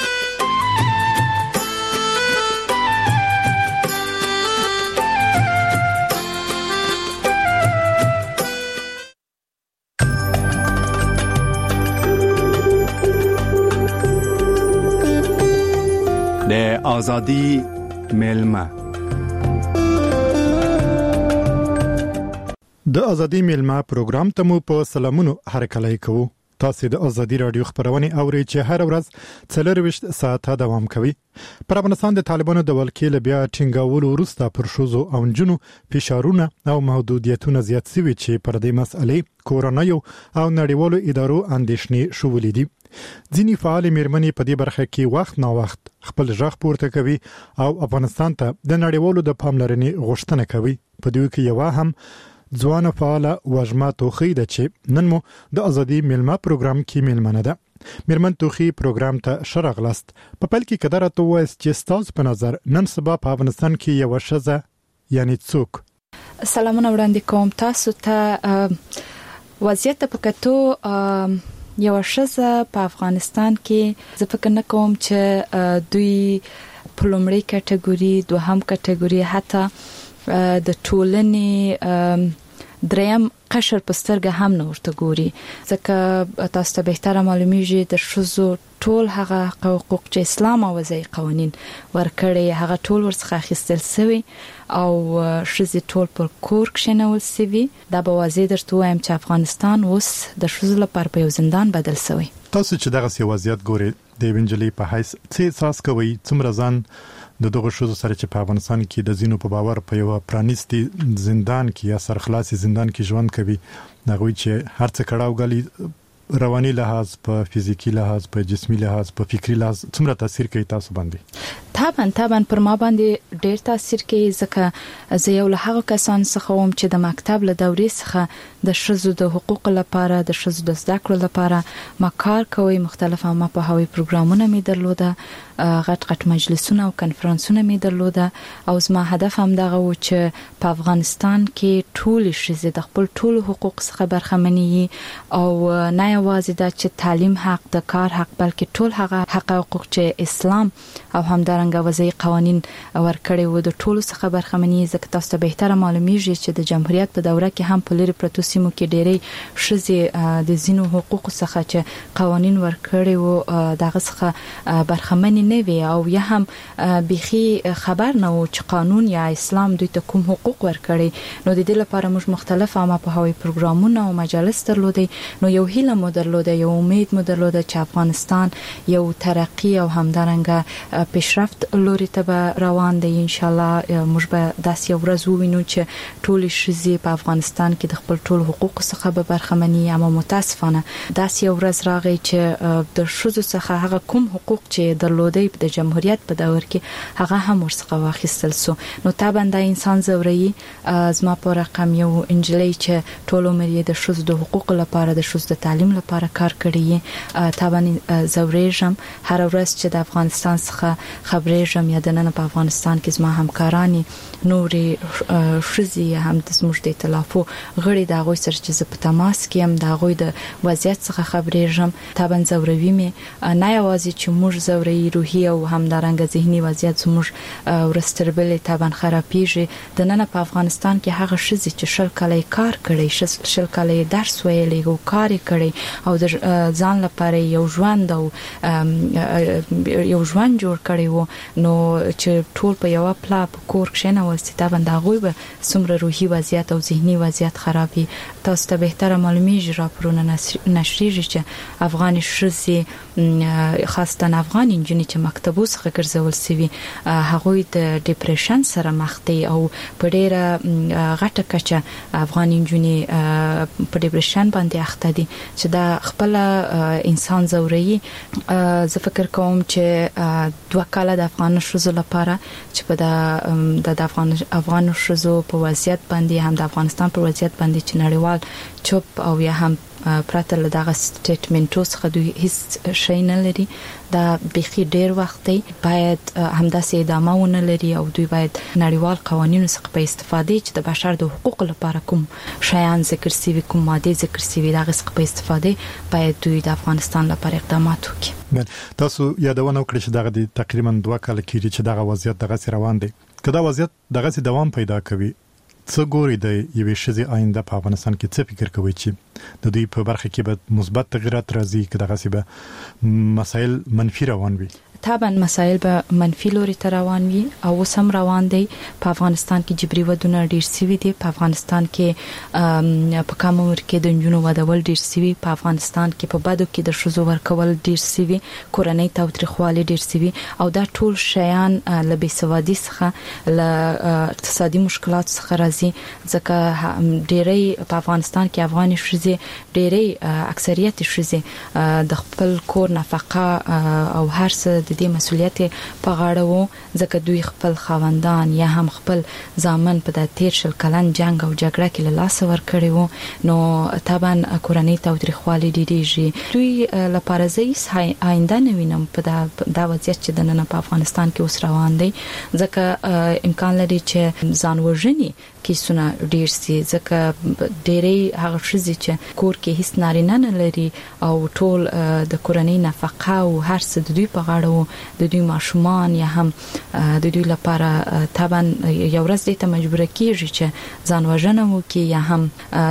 د ازادي میلمه د ازادي میلمه پروګرام ته مو په سلامونو هرکلی کوو. تاسو د ازادي رادیو خبرونه اورئ چې هر ورځ څلرويشت ساعته دوام کوي. پر افغانستان د طالبانو د ولکې بیا ټینګاولو وروسته پر شوزو او جنو فشارونه او محدودیتونه زیات شوي چې پر دې مسئلې کورونایو او نړیوالو ادارو اندېښنې شولې دي. ځینی فعال میرمنې په دې برخه کې وخت نا وخت خپل ژغ پورته کوي او افغانستان ته د نړیوالو د پاملرنې غوښتنه کوي. په دوی کې یو هم ځوان فعال وژما توخی د چې نن مو د ازادي میلمه پروګرام کې میلمنه ده. میرمن توخی پروګرام ته شرغلست په پل کې قدرت وایس چې تاسو په نظر نن سبا په افغانستان کې یو شزه یعنی څوک. سلامونه وړاندې کوم تاسو ته وضعیت په کتو یو شزه په افغانستان کې زه فکر نه کوم چې دوی په لومړۍ کټګوري دوهم کټګوري حتی د ټولنې دریم قشر پسترګه هم نه ورته ګوري ځکه تاسو ته بهتره معلومیږي د شذو ټول هغه حقوق چې اسلام او وضعي قوانين ورکړي هغه ټول ورڅخه اخیستل شوی او شذې ټول پر کور کې نه ولسوي دا به واضح درته وایم چې افغانستان اوس د شذو لپاره په یو زندان بدل شوی. تاسو چې دغه سی وضعیت ګوري د وینجلې په حیث څه احساس کوي څومره ځان د دغه شذو سره چې په افغانستان کې د زینو په باور په یو پرانیستي زندان کې یا سرخلاصي زندان کې ژوند کوي نغوي چې هر څه کړهو غلي رواني لحاظ په فزیکی لحاظ په جسمي لحاظ په فکری لحاظ څومره تاثیر کوي تاسو باندې؟ طبعا طبعا پر ما باندې ډېر تاثیر کوي ځکه زه یو له هغه کسان څخه وم چې د مکتب له دورې څخه د شذو د حقوق لپاره د شذو د زده کړو لپاره ما کار کوي مختلفه ما په هوی پروګرامونه می درلوده غټ غټ مجلسونه او کنفرانسونه می درلوده او زما هدف هم دغه و چې په افغانستان کې ټول شذې د خپل ټول حقوق څخه برخمنې او نه یوازې د چې تعلیم حق د کار حق بلکې ټول هغه حق حقوق چې اسلام او همدارنګه وضعي قوانين ورکړي وو د ټولو څخه برخمنې ځکه تاسو ته بهتره معلومیږي چې د جمهوریت په دوره کې هم په لری پروتو سیمو کې ډېری شذې د زینو حقوق څخه چې قوانين ورکړي وو دغه څخه برخمنې نه وي او یا هم بيخي خبر نه و چې قانون یا اسلام دوی ته کوم حقوق ورکړي نو د دې لپاره موږ مختلف عامه په هوی پروګرامونه او مجالس درلودي نو یو هیله مو درلوده یو امید مو درلوده چې افغانستان یو ترقی او همدارنګه پیشرفت لوري ته روان دی ان شاء الله موږ به داسې یو ورځ ووینو چې ټول شذې په افغانستان کې د خپل ټول حقوق څخه به برخمني اما متاسفانه داسې یو ورځ راغی چې د شذو څخه هغه کوم حقوق چې درلودي د جمهوریت په دور کې هغه هم ورڅخه واخیستل سو نو طبعا د انسان زوري زما په رقم یو انجلۍ چې ټول عمر یې د شذو د حقوق لپاره د شذو د تعلیم لپاره کار کړی طبعا زوريجم هر ورځ چې د افغانستان څخه خبرېږم یا د نن په افغانستان کې زما همکارانی نورې شذې هم د زموږ د ائتلافو غړي د غوي سره چې په تماس کې هم د غوي د وضعیت څخه خبرېږم طبعا زوروي مې نه یوازې چې موږ زوري روحي او همدارنګه ذهني وضعیت زموږ ورستربلې طبعا خرابېږي د نن په افغانستان کې هغه شذې چې شل کال کار کړي شل کال درس ویلې او کار کړي او د ځان لپاره یو ژوند او یو ژوند جوړ کړي وو نو چې ټول په یو پلا په کور کې نه ولسي دا باندې غوي به سمره روحي وضعیت او ذهني وضعیت خرابي تاسو ته بهتره معلومیږي راپورونه نشریږي چې افغان شذې خاصه افغان انجنیر چې مکتبو څخه ګرځول سوي هغه د ډیپریشن سره مخ دي او په ډیره غټه کچه افغان انجنیر په ډیپریشن باندې اخته دي چې دا خپل انسان زوري زه فکر کوم چې دوه کاله د افغان شذو لپاره چې په د افغان افغان شذو په وضعیت باندې هم د افغانستان په وضعیت باندې چې نړیوال چوپ او یا هم پراته له دغه سټیټمنټو څخه دوی هیڅ شي نه لري دا بيخي ډیر وخت دی باید همداسې ادامه ونه لري او دوی باید نړیوال قوانینو څخه په استفاده چې د بشر د حقوقو لپاره کوم شیان ذکر سوي کوم ماده ذکر سوي دغه څخه په استفاده باید دوی د افغانستان لپاره اقدامات وکړي. تاسو یادونه وکړئ چې دغه تقریبا دوه کال کېږي چې دغه وضعیت دغه روان دی کله وضعیت دغه دوام پیدا کوي څه ګوري د یوې شذې آینده په افغانستان کې څه فکر کوي چې د دوی په برخه کې به مثبت تغیرات راځي که دغه سی به مسایل منفي روان وي؟ طبعا مسایل به منفي لوري ته روان وي او سم روان دي په افغانستان کې جبري ودونه ډیر سوي دي په افغانستان کې په کوم عمر کې د جنونو ودول ډیر سوي په افغانستان کې په بدو کې د شذو ورکول ډیر سوي کورنۍ تاوتریخوالي ډیر سوي او دا ټول شیان له بېسوادي څخه له اقتصادي مشکلات څخه راځي ځکه ډیری په افغانستان کې افغان شذې ډیری اکثریت شذې د خپل کور نفقه او هر څه د دې مسولیت په غاړه وو ځکه دوی خپل خاوندان یا هم خپل ځامن په د تیر شل کلن جنگ او جګړه کې له لاس ور کړی وو نو طبعا کورنۍ تاوتریخوالي ډیریږي دوی لپاره زه آینده نه وینم په دا وضعیت چې د نن په افغانستان کې اوس روان دی ځکه امکان لري چې ځان وژنې کیسونه ډیر سي ځکه ډېرې هغه شزي چې کور کې هیڅ نارینه نه لري او ټول د کورنۍ نفقه او هر څه د دوی په غاړه د دوی ماشومان یا هم د دوی لپاره طبعا یو ورځ دې ته مجبور کیږي چې ځان وژنه وکړي یا هم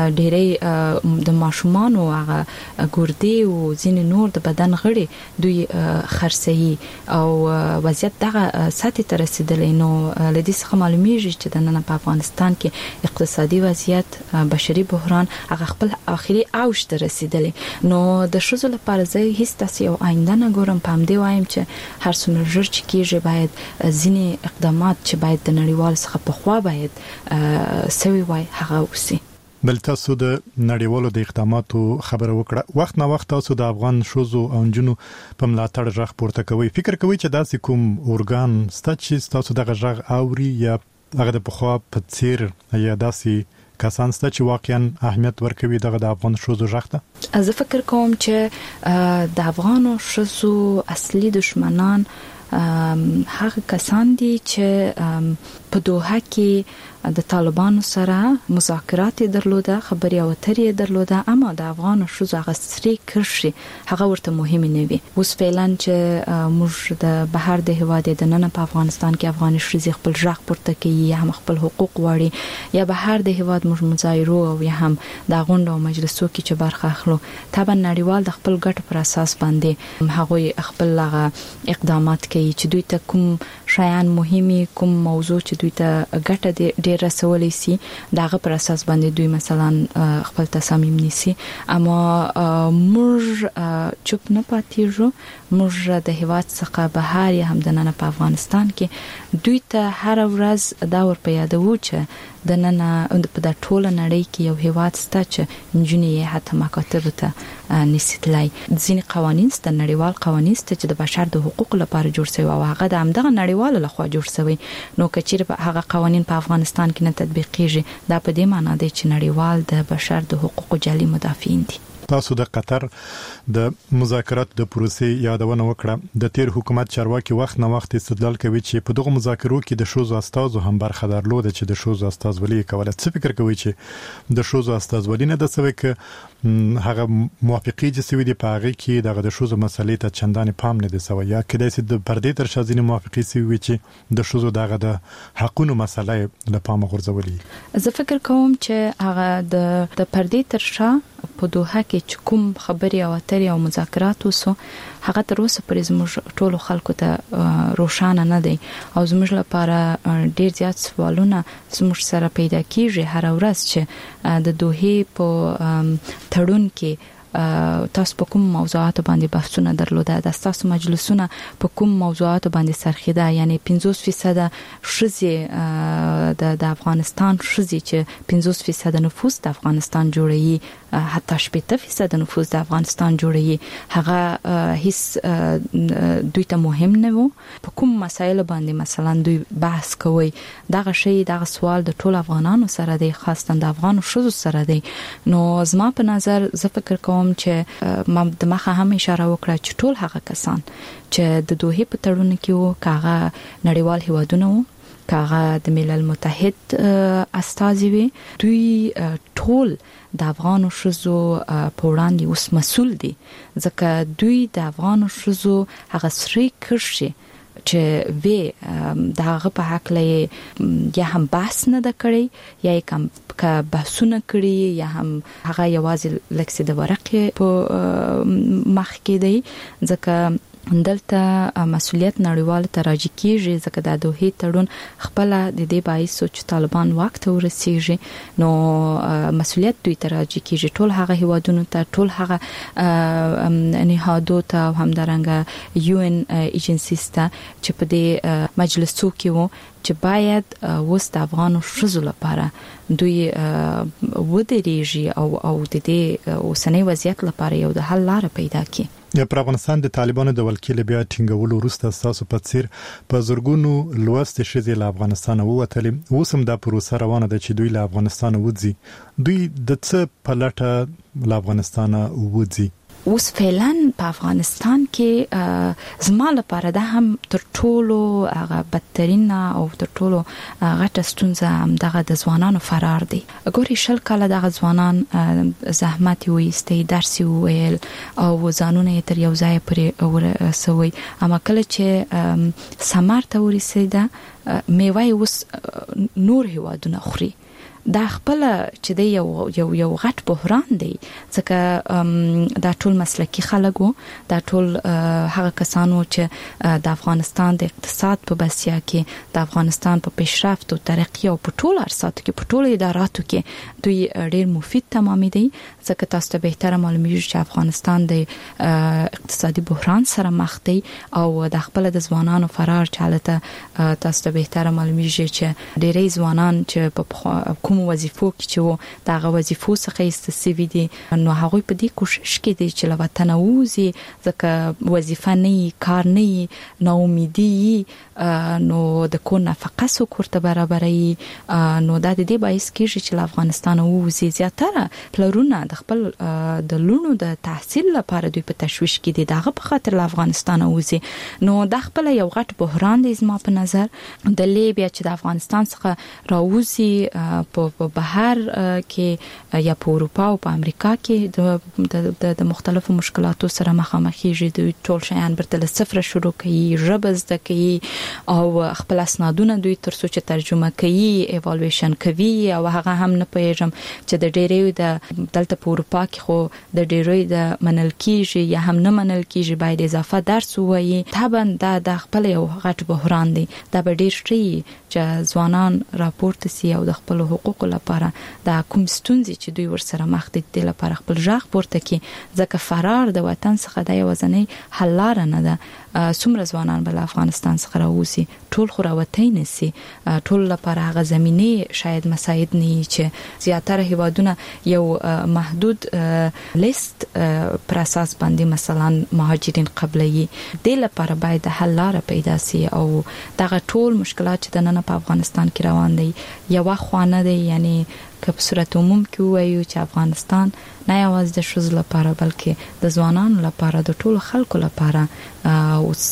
ډېرې د ماشومان او هغه ګردې او ځینې نور د بدن غړي دوی خرڅي او وضعیت دغه ساتي تر رسیدلې نو لدې څخه معلومیږي چې د نن په افغانستان کې اقتصادي وضعیت بشري بحران هغه خپل اخري اوج ته رسیدلې نو د شذ لپاره زه هیڅ تاسو یو آینده نه ګورم پام دی وایم چې هر څومره ژر چې کیږي باید ځینې اقدامات چې باید د نړیوال څخه په خوا باید سوي وای هغه وسی بل تاسو د نړیوالو د اقداماتو خبره وکړه وخت نه وخت تاسو د افغان شوزو او جنو په ملاتړ ژغ پورته کوي فکر کوي چې داسې کوم اورګان ستاسو تاسو دغه ژغ اوري یا هغه د پخوا په څیر یا داسې کسان ستاسو چې واقعا اهمیت ورکوي دغه د افغان شوزو ژغ ته زه فکر کوم چې د افغان شوزو اصلي دشمنان هغه کسان دي چې په دوحه کې د طالبانو سره مذاکرات درلوده خبري او اترې درلوده اما د افغان شوزو غسري کرشي هغه ورته مهم نه وي اوس فعلا چې موږ د بهر د هواد د نن په افغانستان کې افغان شوزي خپل ژغ پورته کوي یا هم خپل حقوق وړي یا بهر د هواد موږ مظاهرو او یا هم د غونډو او مجلسو کې چې برخه اخلو طبعا نړیوال د خپل ګټ پر اساس باندې هغه خپل اقدامات کوي چې دوی ته کوم شایان مهمي کوم موضوع چې دوی ته ګټه ډیر رسولې سي داغه پر اساس باندې دوی مثلا خپل تصامیم نیسي اما موږ چوپ نه پاتېږو موږ د هواد څخه بهر یا هم د نن په افغانستان کې دوی ته هر ورځ دا ور په یادو چې د نن په د ټوله نړۍ کې یو هواد ستا چې انجنیری حتی مکاتب ته نسیتلای ځینې قوانین ست نړیوال قوانین ست چې د بشر د حقوقو لپاره جوړ شوی او هغه د همدغه نړیوال لخوا جوړ شوی نو کچیر هغه قوانین په افغانستان کې نه تطبیقیږي دا په دې معنی دی چې نړیوال د بشر د حقوقو جعلي مدافعین دي تاسو د قطر د مذاکرات د پروسې یادونه وکړه د تیر حکومت چارواکي وخت نه وخت استدلال کوي چې په دغه مذاکرو کې د شوزو استازو هم برخه درلوده چې د شوزو استازولي کوله څه فکر کوي چې د شوزو استازولي نه د سوي ک هغه موافقي چې سوي دی په هغه کې دغه د شوزو مسلې ته چندان پام نه دی سوي یا کله چې د پردې تر شازینه موافقي سوي چې د شوزو دغه د حقونو مسلې له پام غورځولي زه فکر کوم چې هغه د د پردې تر شا په دوحه کې چې کوم خبري او اترې او مذاکرات وسو هغه تر اوسه پرې زموږ ټولو خلکو ته روښانه نه دی او زموږ لپاره ډیر زیات سوالونه زموږ سره پیدا کیږي هر ورځ چې د دوحه په تړون کې تاسو په کوم موضوعات باندې بحثونه درلوده د تاسو مجلسونه په کوم موضوعات باندې سرخیده یعنی پنځوس فیصد شزي د د افغانستان شزي چې پنځوس فیصد نفوس د افغانستان جوړي حتی شپږ فیصد نفوس د افغانستان جوړي هغه هیڅ دوی ته مهم نه وو په کوم مسایل باندې مثلا دوی بحث کوي دغه شی دغه سوال د ټول افغانانو سره دی خاصه د افغان شوزو سره دی نو زما په نظر زه فکر کوم چې ما د مخه هم اشاره وکړه چې ټول هغه کسان چې د دوحه په تړون کې وو کاغه نړیوال هیوادونه وو کاغه د ملل متحد استازي وي دوی ټول د افغان شوزو په وړاندې اوس مسؤل دي ځکه دوی د افغان شوزو هغه سری کرشي چې وی داغه په حق لې یا هم بحث نه د کړی یا کوم کا بحثونه کړی یا هم هغه یوازې لکسي د ورقې په مخ کې دی ځکه دلته مسؤلیت نړیوال ته راځي کیږي ځکه د دوحه تړون خپل د دې باعث چې طالبان وخت ورسیږي نو مسؤلیت دوی ته راځي کیږي ټول هغه هیوادونو ته ټول هغه نهادو ته همدارنګه یو ان ایجنسیز ته چې په دې مجلسو کې وو چې باید وست افغانو شذو لپاره دوی ودرېږي او او د دې اوسنۍ وضعیت لپاره یو د حل لار پیدا کړي د افغانستان د طالبانو د ولکیل بیا ټینګولو وروسته تاسو په څیر په زورګونو لوست شې له افغانستان ووتلې اوسم د پروسه روانه ده چې دوی له افغانستان وځي دوی د څه په لټه له افغانستان وځي اوس فعلا په افغانستان کې زما لپاره د هم تر ټولو هغه بدترین او تر ټولو غټه ستونزه هم دغه د ځوانانو فرار دی. ګوري شل کاله دغه ځوانان زحمت وایستي، درس ویل او ځانونه تر یو ځای پرې ورسوي، اما کله چې سمار ته ورسېده میوه اوس نور هیوادونه خوري. دا خپل چې دی یو یو یو غټ بحران دی، ځکه دا ټول مسلکی خلکو، دا ټول هغه کسانو چې د افغانستان د اقتصاد په بسیا کې، د افغانستان په پیشرفت او ترقی او په ټول ارساتو کې، په ټول اداراتو کې دوی ډیر مفید تمامي دي. ځکه تاسو ته به تر معلومیږي چې افغانستان د اقتصادي بحران سره مخ دی او د خپل د ځوانانو فرار چالته تاسو ته به تر معلومیږي چې ډیری ځوانان چې په کوم وظیفو کې چې دغه وظیفو څخه استفاده دي، نو هغه په دې کوشش کې دي چې له وطن ووزي، ځکه وظیفه نه کار نه نو امیدي نو د کو نفقه سو کوړه برابرې، نو دا د دې باعث کېږي چې له افغانستان ووزي. زیاتره پلرونه د خپل د لونو د تحصیل لپاره دوی په تشویش کې دي، دغه په خاطر له افغانستان ووزي. نو د خپل یو غټ بحران دی زما په نظر. د لیبیا چې د افغانستان څخه راوځي په بهر کې یا په اروپا او په امریکا کې د د مختلفو مشکلاتو سره مخامخېږي، دوی ټول شیان برته له صفر شروع کوي، ژبه زده کوي او خپل اسنادونه دوی تر څو چې ترجمه کوي ایوالویشن کوي، او هغه هم نه پېژم چې د ډېرې د دلته په اروپا کې خو د ډېرې د منل کېږي یا هم نه منل کېږي، باید اضافه درس ووایي. طبعا دا د خپل یو غټ بحران دی. دا به ډېر شي چې ځوانان راپورته سي او د خپل حقوقو لپاره د کوم ستونزې چې دوی ورسره مخ دي د لپاره خپل ژغ پورته کړي، ځکه فرار د وطن څخه د یوازینۍ حل لار نه ده. څومره ځوانان بل افغانستان څخه راوځي، ټول خو راوتی نه سي، ټول لپاره هغه زمینه شاید مساعد نه چې زیاتره هیوادونه یو محدود لیست پر اساس باندې مثلا مهاجرین قبلي، د لپاره باید حل لار پیدا سي. او دغه ټول مشکلات چې د نن په افغانستان کې روان دي یو خوانه دي، یعنی که په صورت عموم کې وایو چې افغانستان نه یوازې د ښځو لپاره بلکې د ځوانانو لپاره، د ټولو خلکو لپاره اوس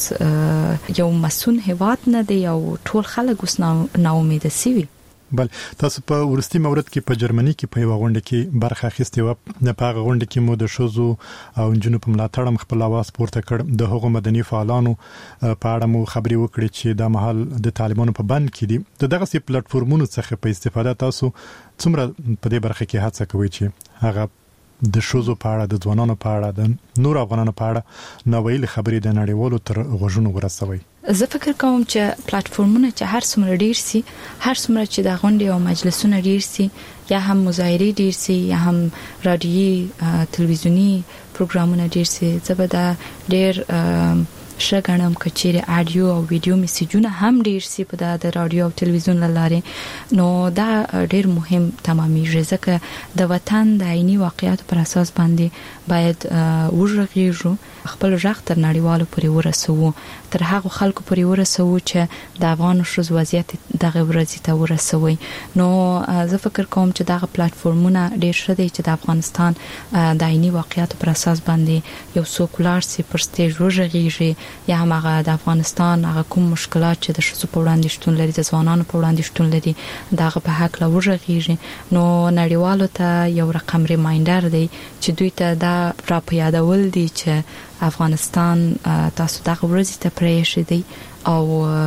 یو مسون هیواد نه دی او ټول خلک اوس نا امیده سوي. بل تاسو په ورستي مورد کې په جرمني کې په یو غونډه کې برخه اخیستې و. په هغه غونډه کې مو د ښځو او نجونو په ملاتړ خپل आवाज پورته کړ. د هغو مدني فعالانو په اړه مو خبري وکړې چې د محل د طالبانو په بند کې دي. د دغه سي پلیټ فارمونو څخه په استفاده تاسو څومره په دې برخه کې هڅه کوئ چې هغه د ښځو په اړه، د ځوانانو په اړه، د نور افغانانو په اړه نوویل خبرې د نړیوالو تر غوږونو ورسوي؟ زه فکر کوم چې پلیټ فارمونه چې هر څومره ډیر سي، هر څومره چې د غونډې او مجلسونه ډیر سي، یا هم مظاهرې ډیر سي، یا هم رادیوي تلویزیونی پروګرامونه ډیر سي، زبدا ډیر شګنم کچېره اډیو او ویډیو میسجونه هم ډیر سي په د رادیو او تلویزیون لاره. نو دا ډیر مهم تمامي ځکه د وطن د عیني واقعیت پر اساس باندې باید وژغېږو، خپل ژغ تر نړیوالو پورې ورسوو، تر هغه خلکو پورې ورسوو چې د افغان ښځو وضعیت دغه ورځې ته ورسوي. نو زه فکر کوم چې دغه پلیټ فارمونه ډیر ښه دي چې د افغانستان د عیني واقعیت پر اساس باندې یو څوک ولر سي پر سټیج وژغېږي، یا هم هغه د افغانستان هغه کوم مشکلات چې د ښځو په وړاندې شتون لري، د ځوانانو په وړاندې شتون لري، دغه په حق لا وژغېږي. نو نړیوالو ته یو رقم ریمایندر دی چې دوی ته دا را په یادول دي چې افغانستان تاسو دغه ورځ ته پرېښی دی او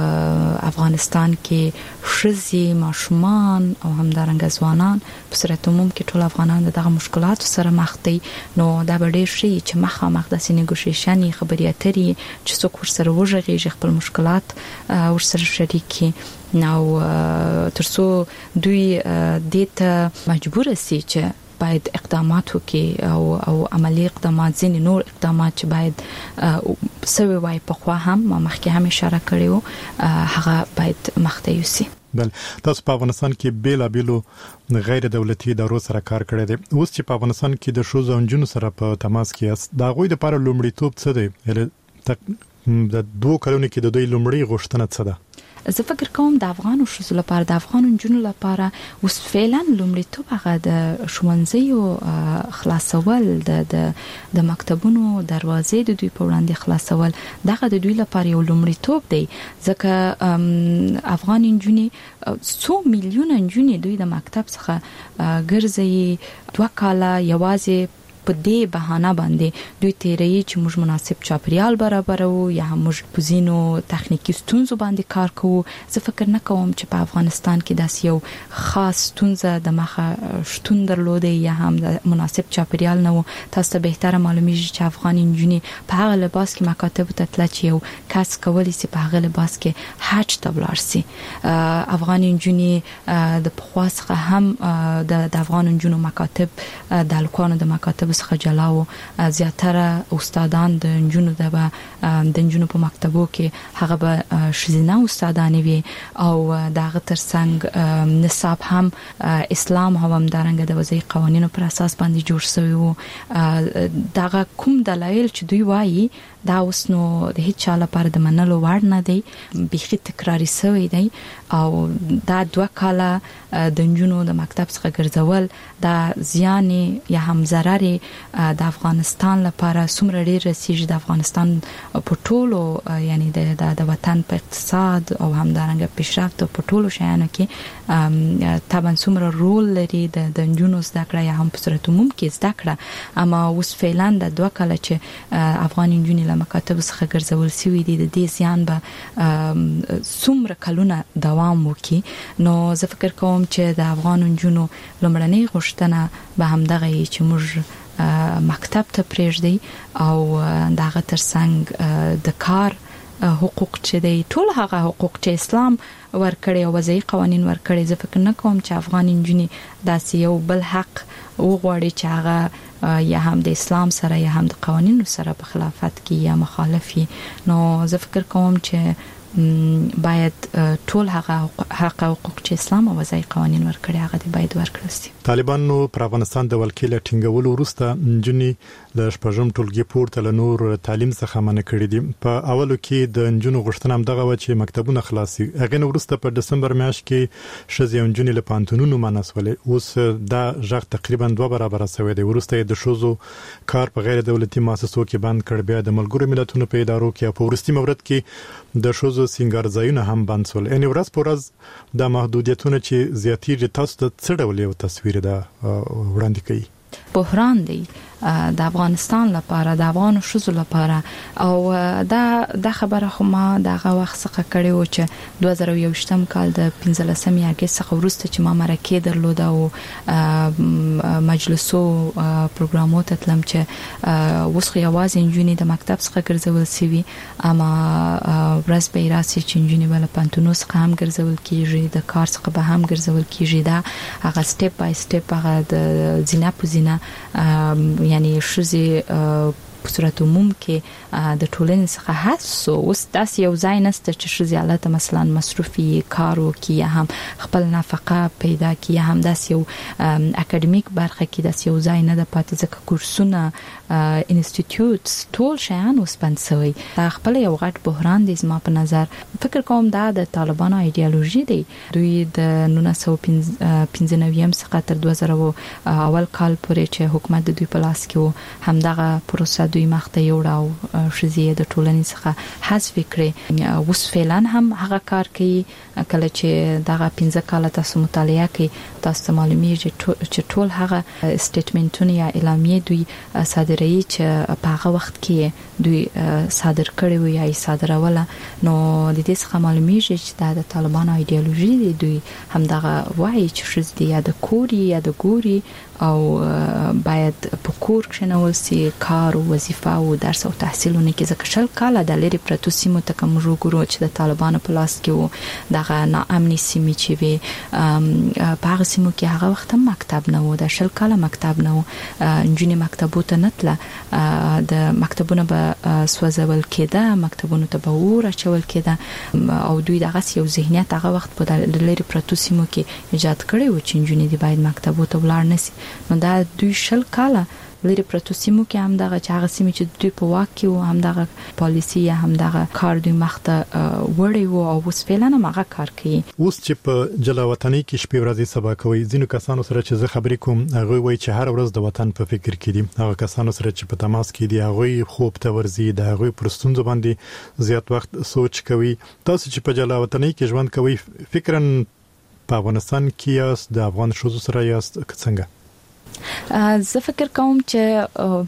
افغانستان کې ښځې، ماشومان او همدارنګه ځوانان په صورت عموم کې ټول افغانان دغه مشکلاتو سره مخ دي. نو دا به ډېر شي چې مخامخ داسې نیګوشیشن خبرې اترې چې څوک ورسره وژغېږي، خپل مشکلات ورسره شریک کړي، نو ترڅو دوی دې ته مجبور سي چې باید اقدامات وکړي او او عملی اقدامات، ځینې نور اقدامات چې باید سوي وای په خوا هم ما مخکې هم اشاره کړې و، هغه باید مخته یوسي. بل تاسو په افغانستان کې بیل بیلو غیر دولتي ادارو سره کار کړی دی. اوس چې په افغانستان کې د ښځو او نجونو سره په تماس کې یاست، دا غوي د لپاره لومړیتوب څه دی؟ د دوه کلونو کې د دوی لومړی غوښتنه څه ده؟ زه فکر کوم د افغان شوزو لپاره د افغان جنونو لپاره اوس فعلا لومړیتوب هغه د ښوونځیو خلاصول د د مکتبونو دروازې د دوی په وړاندې خلاصول دغه د دوی لپاره یو لومړیتوب دی ځکه افغان جنونې څو میلیونه جنونې دوی د مکتب څخه ګرځي دوه کاله یوازې په دې بهانه باندې دوی تیرې چې موږ مناسب چاپریال برابرو یا موږ په زینو تخنیکی ستونزو باندې کار کوو زه فکر نه کوم چې په افغانستان کې داس یو خاص ستونزه د مخه شتون درلوده یا هم د مناسب چاپریال نه و تاسو ته بهتره معلومیږي چې افغان انجونی په هغه لباس کې مکاتب ته تل چې یو کس کولی سي په هغه لباس کې حج ته ولاړ سي افغان انجونی د پخواسخه هم د افغان انجونو مکاتب د الکوانو د مکاتب څخه جلاو زیاتره استادان د انجونو د د انجونو په مکتبو کې هغه به شزینه استادانې وي او دغه ترڅنګ نصاب هم اسلام هم دارنګ د وضعي قوانینو پر اساس باندې جوړ شوی وو دغه کوم دلایل چې دوی وایي دا اوس نو د هیڅ چا لپاره د منلو وړ نه دی بيخي تکراری شوی دی او دا دوه کاله د انجونو د مکتب څخه ګرځول دا زیان یا هم ضرر د افغانستان لپاره څومره ډیر رسیږي د افغانستان په ټولو یعنی د د وطن په اقتصاد او هم دارنګ پیشرفت په ټولو شیانو کې طبعا څومره رول لري د د انجونو زده کړه یا هم په صورت عموم کې زده کړه اما اوس فعلا د دوه کاله چې افغان انجونی مکاتب څخه ګرځول شوی دي د دې زیان به څومره کلونه دوام وکړي نو زه فکر کوم چې د افغان جنونو لمړنۍ غوښتنه به هم دغه چې موږ مکتب ته پرېږدي او دغه ترڅنګ د کار حقوق چې دی ټول هغه حقوق چې اسلام ورکړي او وضعي قوانين ورکړي زه فکر نه کوم چې افغان انجونی داسې یو بل حق وغواړي چې هغه یا هم د اسلام سره یا هم د قوانینو سره په خلافت کې یا مخالفي نو زه فکر کوم چې باید ټول هغه حق او حقوق چې اسلام او وضعي قوانين ورکړي هغه باید ورکړل شي طالبانو پر افغانستان د ولکې له ټینګولو وروسته جنې د شپږم ټولګي پورته له نور تعلیم څخه منع کړی دي په اولو کې د جنونو غوښتنه هم دغه و چې مکتبونه خلاصي هغه وروسته په دسمبر میاشت کې شزي جنې له پانتونونو مناسولې اوس دا ژغ تقریبا دوه برابر شوی دی ورسته د شوزو کار په غیر دولتي مؤسسو کې بند کړ بیا د ملګرو ملتونو په ادارو کې په ورستي مورد کې د شوزو سنگار ځایونه هم بند شول ان ورځ پر ورځ د محدودیتونو چې زیاتېږي تاسو ته څه ډول یو تصویر ده وړاندې کوي بحران دی د افغانستان لپاره د افغان شوزو لپاره او دا د خبره خو ما دغه وخت څخه کړی و چې دوه زره یو شتم کال د پنځلسمې اگست څخه وروسته چې ما مرکه درلوده او مجلسو پروګرامو ته تلم چې وسخه یوازې انجونی د مکتب څخه ګرځول سوي اما ورځ به راسي چې انجونی ول پانتونو څخه هم ګرځول کیږي د کار څخه به هم ګرځول کیږي دا هغه سټپ بای سټپ هغه د زینا پوزینا یعنی شوزي په صورت عموم کې د ټولنې څخه حسو اوس داس یو ځای نسته چې شوزي حالت مثلا مصرفي کارو کې یا هم خپل نفقه پیدا کې یا هم داس یو اکیډمیک برخه کې داس یو ځای نه د پاتې ځکه کورسونه انسټیټیوټس ټول شیان وسپنسوي دا خپل یو غټ بحران دی زما په نظر فکر کوم دا د طالبانو ایدئولوژي دی دوی د نولس سوه پنځه نوي څخه تر دوه زره اول کال پورې چې حکومت د دوی په لاس کې و هم دغه پروسه دوی مخته یوړاو شزیه د ټولنې څخه حذف کړي اوس فعلا هم هغه کار کوي کله چې دغه پنځه کاله تاسو مطالعه کوي تاسو معلومیږي چې ټول هغه سټیټمنټونه یا اعلامیه دوی صادروي چې په هغه وخت کې دوی صادر کړي وي یا صادروله نو د دې څخه معلومیږي چې دا د طالبانو ایدئولوژي دی دوی هم دغه وایي چې شزیه یا د کوري یا د ګوري او باید په کور کې نو سي کار او وظیفه او درس او تحصیلونه کې ځکه شل کاله د لری پرتو سیمو ته کوم وګورو چې د طالبانو په لاس کې وو دغه ناامني سیمې چې وي په هغه سیمو کې هغه وخت مکتب نه وو د شل کاله مکتب نه وو انجونی مکتبو ته نتله د مکتبونو به سوځول کېده مکتبونو ته به ور اچول کېده او دوی دغه یو ذهنیت هغه وخت په لری پرتو سیمو کې ایجاد کړی و چې انجونی دی باید مکتبو ته ولاړ نشي نو دا دوی شل کاله لري پروتو سیمو کې هم دغه چې هغه سیمه چې دوی په واک کې وو هم دغه پالیسی یا هم دغه کار دوی مخته وړي وو او اوس فعلا هغه کار کوي. اوس چې په جلا وطني کې شپې ورځې سبا کوي ځینو کسانو سره چې زه خبرې کوم هغه وایي چې هر ورځ د وطن په فکر کې دي. هغه کسانو سره چې په تماس کې دي هغه خوب ته ورزي د هغه پرستونځ باندې زیات وخت سوچ کوي. تاسو چې په جلا وطني کې ژوند کوي فکرن په افغانستان کې یاست د افغان شوزو سره یاست څنګه؟ زه فکر کوم چې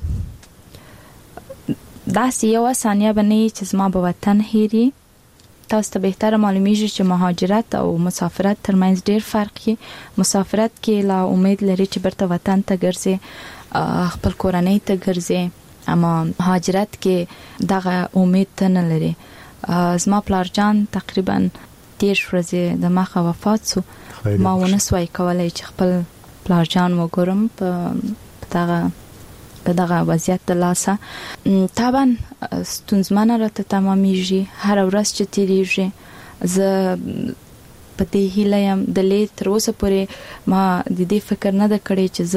دا سیاوه ثانیه باندې چې زما په وطن هېري تاسو ته بهتره معلومیږي چې مهاجرت او مسافرت ترمنځ ډېر فرق دی. مسافرت کې لا امید لري چې برته وطن ته ګرځي خپل کورنۍ ته ګرځي اما مهاجرت کې دغه امید ته نه لري. زما پلارجان تقریبا دیش ورځې د مخه وفات سو ما ونه سوای کولای چې خپل پلارجان وګورم په دغه په دغه وضعیت د لاسه طبعا ستونزمنه راته تمامېږي هر ورځ چې تیریږي. زه په دې هیله یم د لې تر اوسه پورې ما د دې فکر نه د کړی چې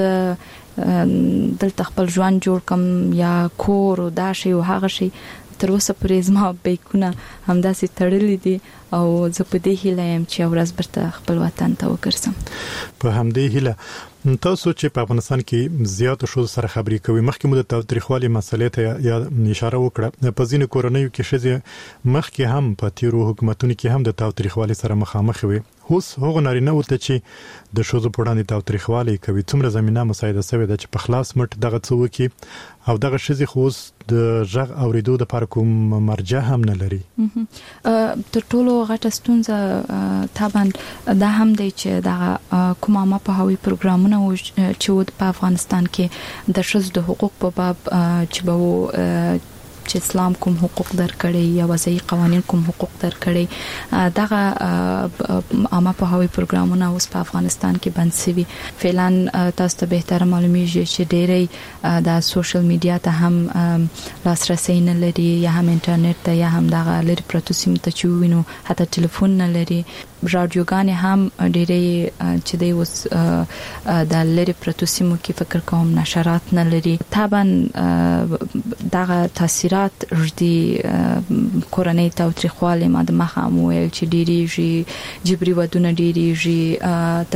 زه دلته خپل ژوند جوړ کم یا کور او دا شی او هغه شی تر اوسه پورې زما بیکونه همداسې تړلې دي او زه په دې هیله یم چې ورځ برته خپل وطن ته وګرځم. په همدې هیله تاسو چې په افغانستان کې زیات شو سره خبرې کوي مخکې مو د تاریخوالي مسلې ته یا اشاره وکړه. په ځینو کورنیو کې شزه مخکې هم په تیرو حکومتونو کې هم د تاریخوالي سره مخامخ وي. اوس هغه نارینه ورته چې د شوزو په وړاندې تاریخوالي کوي څومره زمينه مساعده شوی د چې په خلاص مټ دغه څه وکي او دغه شزه خو د ژغ اوریدو د پر کوم مرجع هم نه لري. تر ټولو غټه ستونزه طبعا دا هم دی چې دغه کومه ما په هوی پروګرامونه چې په افغانستان کې د شوزو د حقوق په باب چې به چې اسلام کوم حقوق درکړي یا وضعي قوانين کوم حقوق درکړي دغه عامه په هوی پروګرامونه اوس په افغانستان کې بند شوي. فعلا تاسو ته بهتره معلومیږي چې ډېری د سوشل میډیا ته هم لاسرسي نه لري یا هم انټرنیټ ته یا هم دغه لري پروتو سیم ته چې وینو حتی ټلیفون نه لري. رادیوګانې هم ډېری چې دی اوس د لري پروتو سیمو کې فکر کوم نشرات نه لري. طبعا دغه تاثیرات ردی کورنۍ تاوتریخواله ما د مخه مویل چې ډېریږي جبري ودونه ډېریږي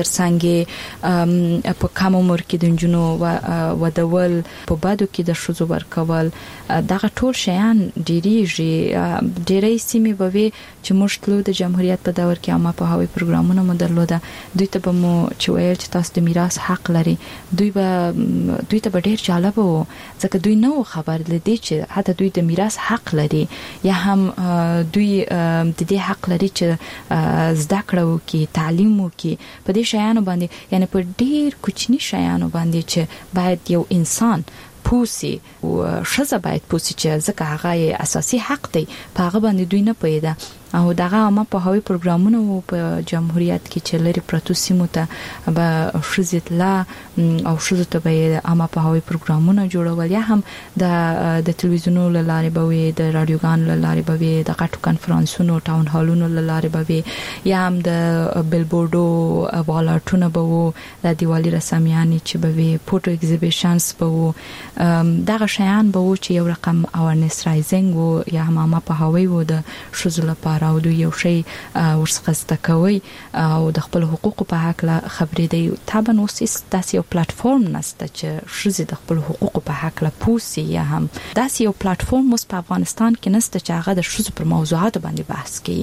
ترڅنګ په کوم عمر کې د جنونو ودول په بادو کې د شوزو ورکول دغه ټول شیان ډېریږي. ډېری سیمې به وي چې موږ تلو د جمهوریت په دور کې عامه په هوی پروګرامونه مو درلوده دوی ته به مو چې ویل چې تاسو د میراث حق لري دوی به دوی ته به ډېر جالب وو ځکه دوی نو خبر لدی چې حتی دوی د میراث حق لري یا هم دوی د دې حق لري چې زده کړه وکړي تعلیم وکړي په دې شیانو باندې یعنی په ډېر کوچني شیانو باندې چې باید یو انسان پوسی او شزه باید پوسی چې ځکه هغه اساسي حق دی په هغه باندې دوی نه پیدا او دغه عامه په هوی پروګرامونه په جمهوریت کې چې لري پروتو سیمو ته به شزت لا او شزو ته به عامه په هوی پروګرامونه جوړول یا هم د د تلویزیونو لاره به وي د رادیوګان لاره به وي د غټو کانفرنسونو ټاون هالونو لاره به وي یا هم د بیلبورډو والارټونه به وو د دیوالي رسمیانې چې به وي فوټو ایگزیبیشنز به وو دغه شیان به وو چې یو رقم اورنس رایزینګ وو یا هم عامه په هوی وو د شزو لپاره او دوی یو شی ورڅخه زده کوي او د خپل حقوقو په حق لا خبرې دی. طبعا اوس داسې یو پلیټفارم نشته چې شوزي د خپل حقوقو په حق لا پوسی یا هم داسې یو پلیټفارم اوس په افغانستان کې نشته چې هغه د شوزو پر موضوعاتو باندې بحث کوي.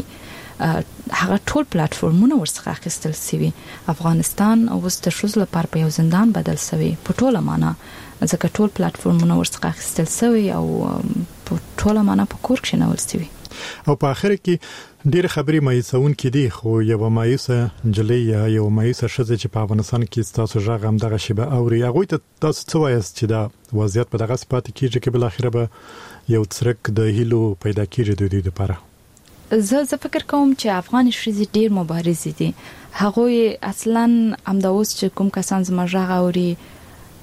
هغه ټول پلیټفارمونه ورڅخه اخیستل شوی. افغانستان اوس د شوزو لپاره په یو زندان بدل شوی په ټوله معنا ځکه ټول پلیټفارمونه ورڅخه اخیستل شوی او په ټوله معنا په کور کې نول شوی. او په اخر کې ډېر خبرې مایوسون کې دي خو یو مایوسه جلی یا یو مایوسه شزه چې په افغانستان کې تاسو ژغ هم دغه شیبه او هغه ته تاسو څه وایست چې دا وضعیت په دغه سپات کېږي چې بل اخر به یو څرک د هیلو پیدا کېږي د دې لپاره. زه زه فکر کوم چې افغان شزه ډېر مبارز دي هغه اصلا هم د اوس چې کوم کسان زما ژغ اوري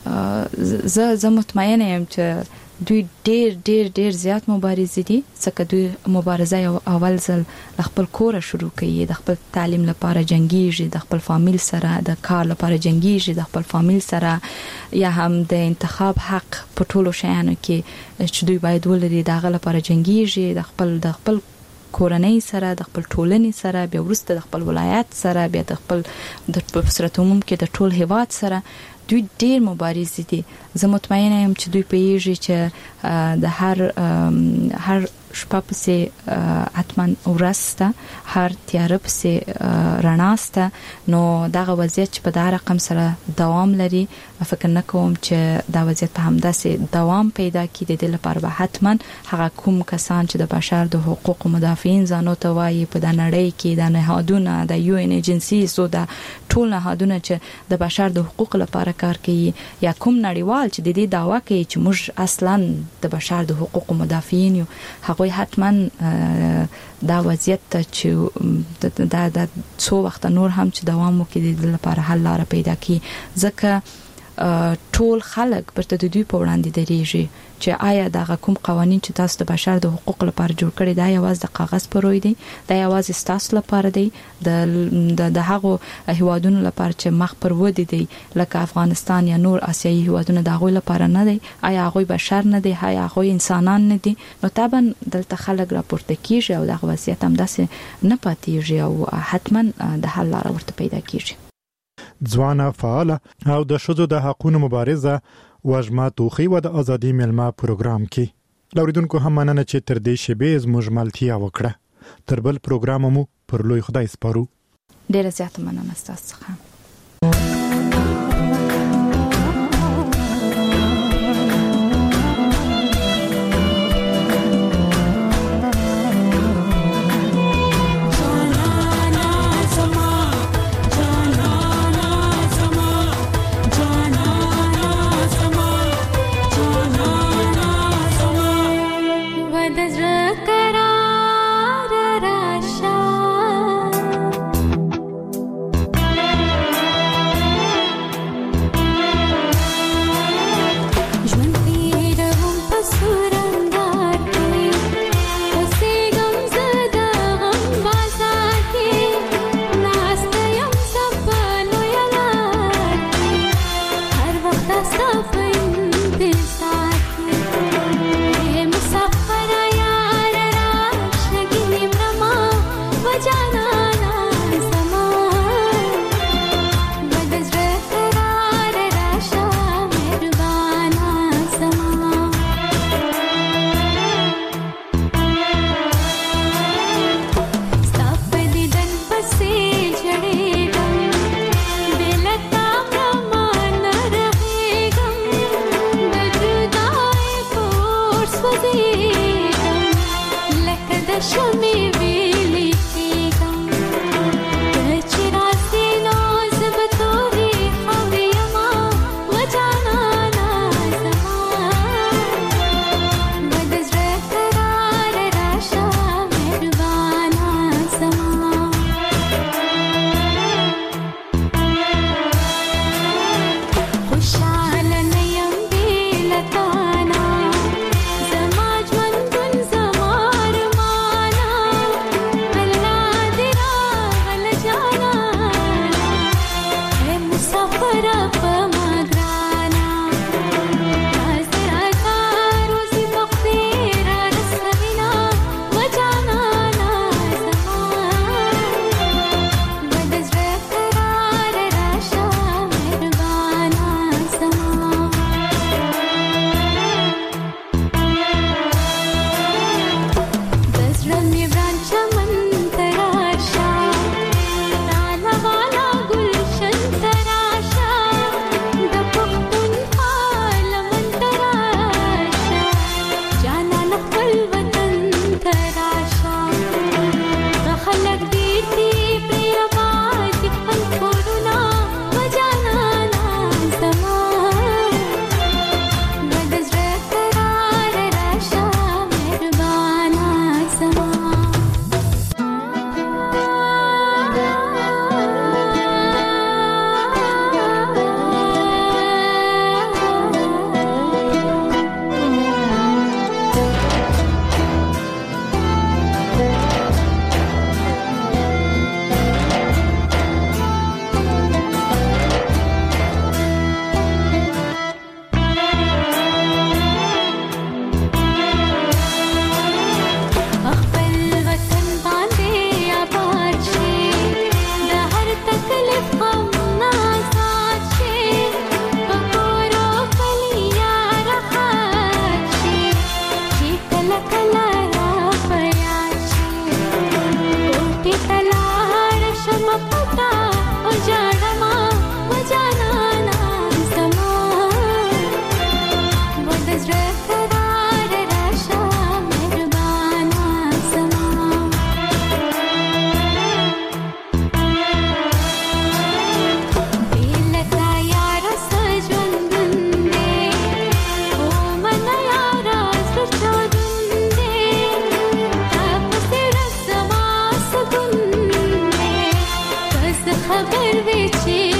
زه زه مطمئنه یم چې دوی ډیر ډیر ډیر زیات مبارز دي ځکه دوی مبارزه یو اول ځل خپل کور شروع کړي د خپل تعلیم لپاره جنگیږي د خپل فامیل سره د کار لپاره جنگیږي د خپل فامیل سره یا هم د انتخاب حق په ټولو شیانو کې چې دوی باید ولري دغه لپاره جنگیږي د خپل د خپل کورنۍ سره د خپل ټولنې سره بیا ورسته د خپل ولایت سره بیا د خپل د صورت عموم کې د ټول هیواد سره دوی ډیر مبارز دي. زه مطمئنه یم چې دوی پیږي چې د هر هر شپه پسې حتما ورسته هر تیار پسې رڼاسته نو دغه وضعیت چې په دا رقم سره دوام لري فکر نه کوم چې دا وضعیت په همداسې دوام پیدا کړي. د لپاره به حتما هغه کوم کسان چې د بشر د حقوق مدافعین ځانو ته وایي په د نړۍ کې د نهادونه د یو ان ایجنسیز او د ټول نهادونه چې د بشر د حقوق لپاره کار کوي یا کوم نړیوال چې د دې دعوا کوي چې موږ اصلا د بشر د حقوق مدافعین یو هغه حتما دا وضعیت چې دا د څو وخت نور هم چې دوام وکړي د لپاره حل لاره پیدا کړي ځکه ټول خلک پرته د دوی په وړاندې درېږي چې آیا دا کوم قوانين چې تاسو د بشر د حقوق لپاره جوړ کړی دا یوازې د کاغذ پر وای دی دا یوازې تاسو لپاره دی د د هغه هیوادونو لپاره چې مخ پر ودی دی لکه افغانستان یا نور آسیایي هیوادونه دا غوي لپاره نه دی آیا هغه بشر نه دی آیا هغه انسانان نه دي نو طبعا دلته خلک راپورته کیږي او دغه وضعیت هم داسې نه پاتېږي او حتما د حل لاره ورته پیدا کیږي. ځوانه فعال او د شذو د حقوقو مبارزه وجمه توخی و د ازادي ملما پروګرام کې لوریدونکو هم مننه چې تر دې شبې زموږ ملتیا وکړه تر بل پروګرام مو پر لوی خدای سپارو. ډیره زیاته مننه تاسو څخه. وی چې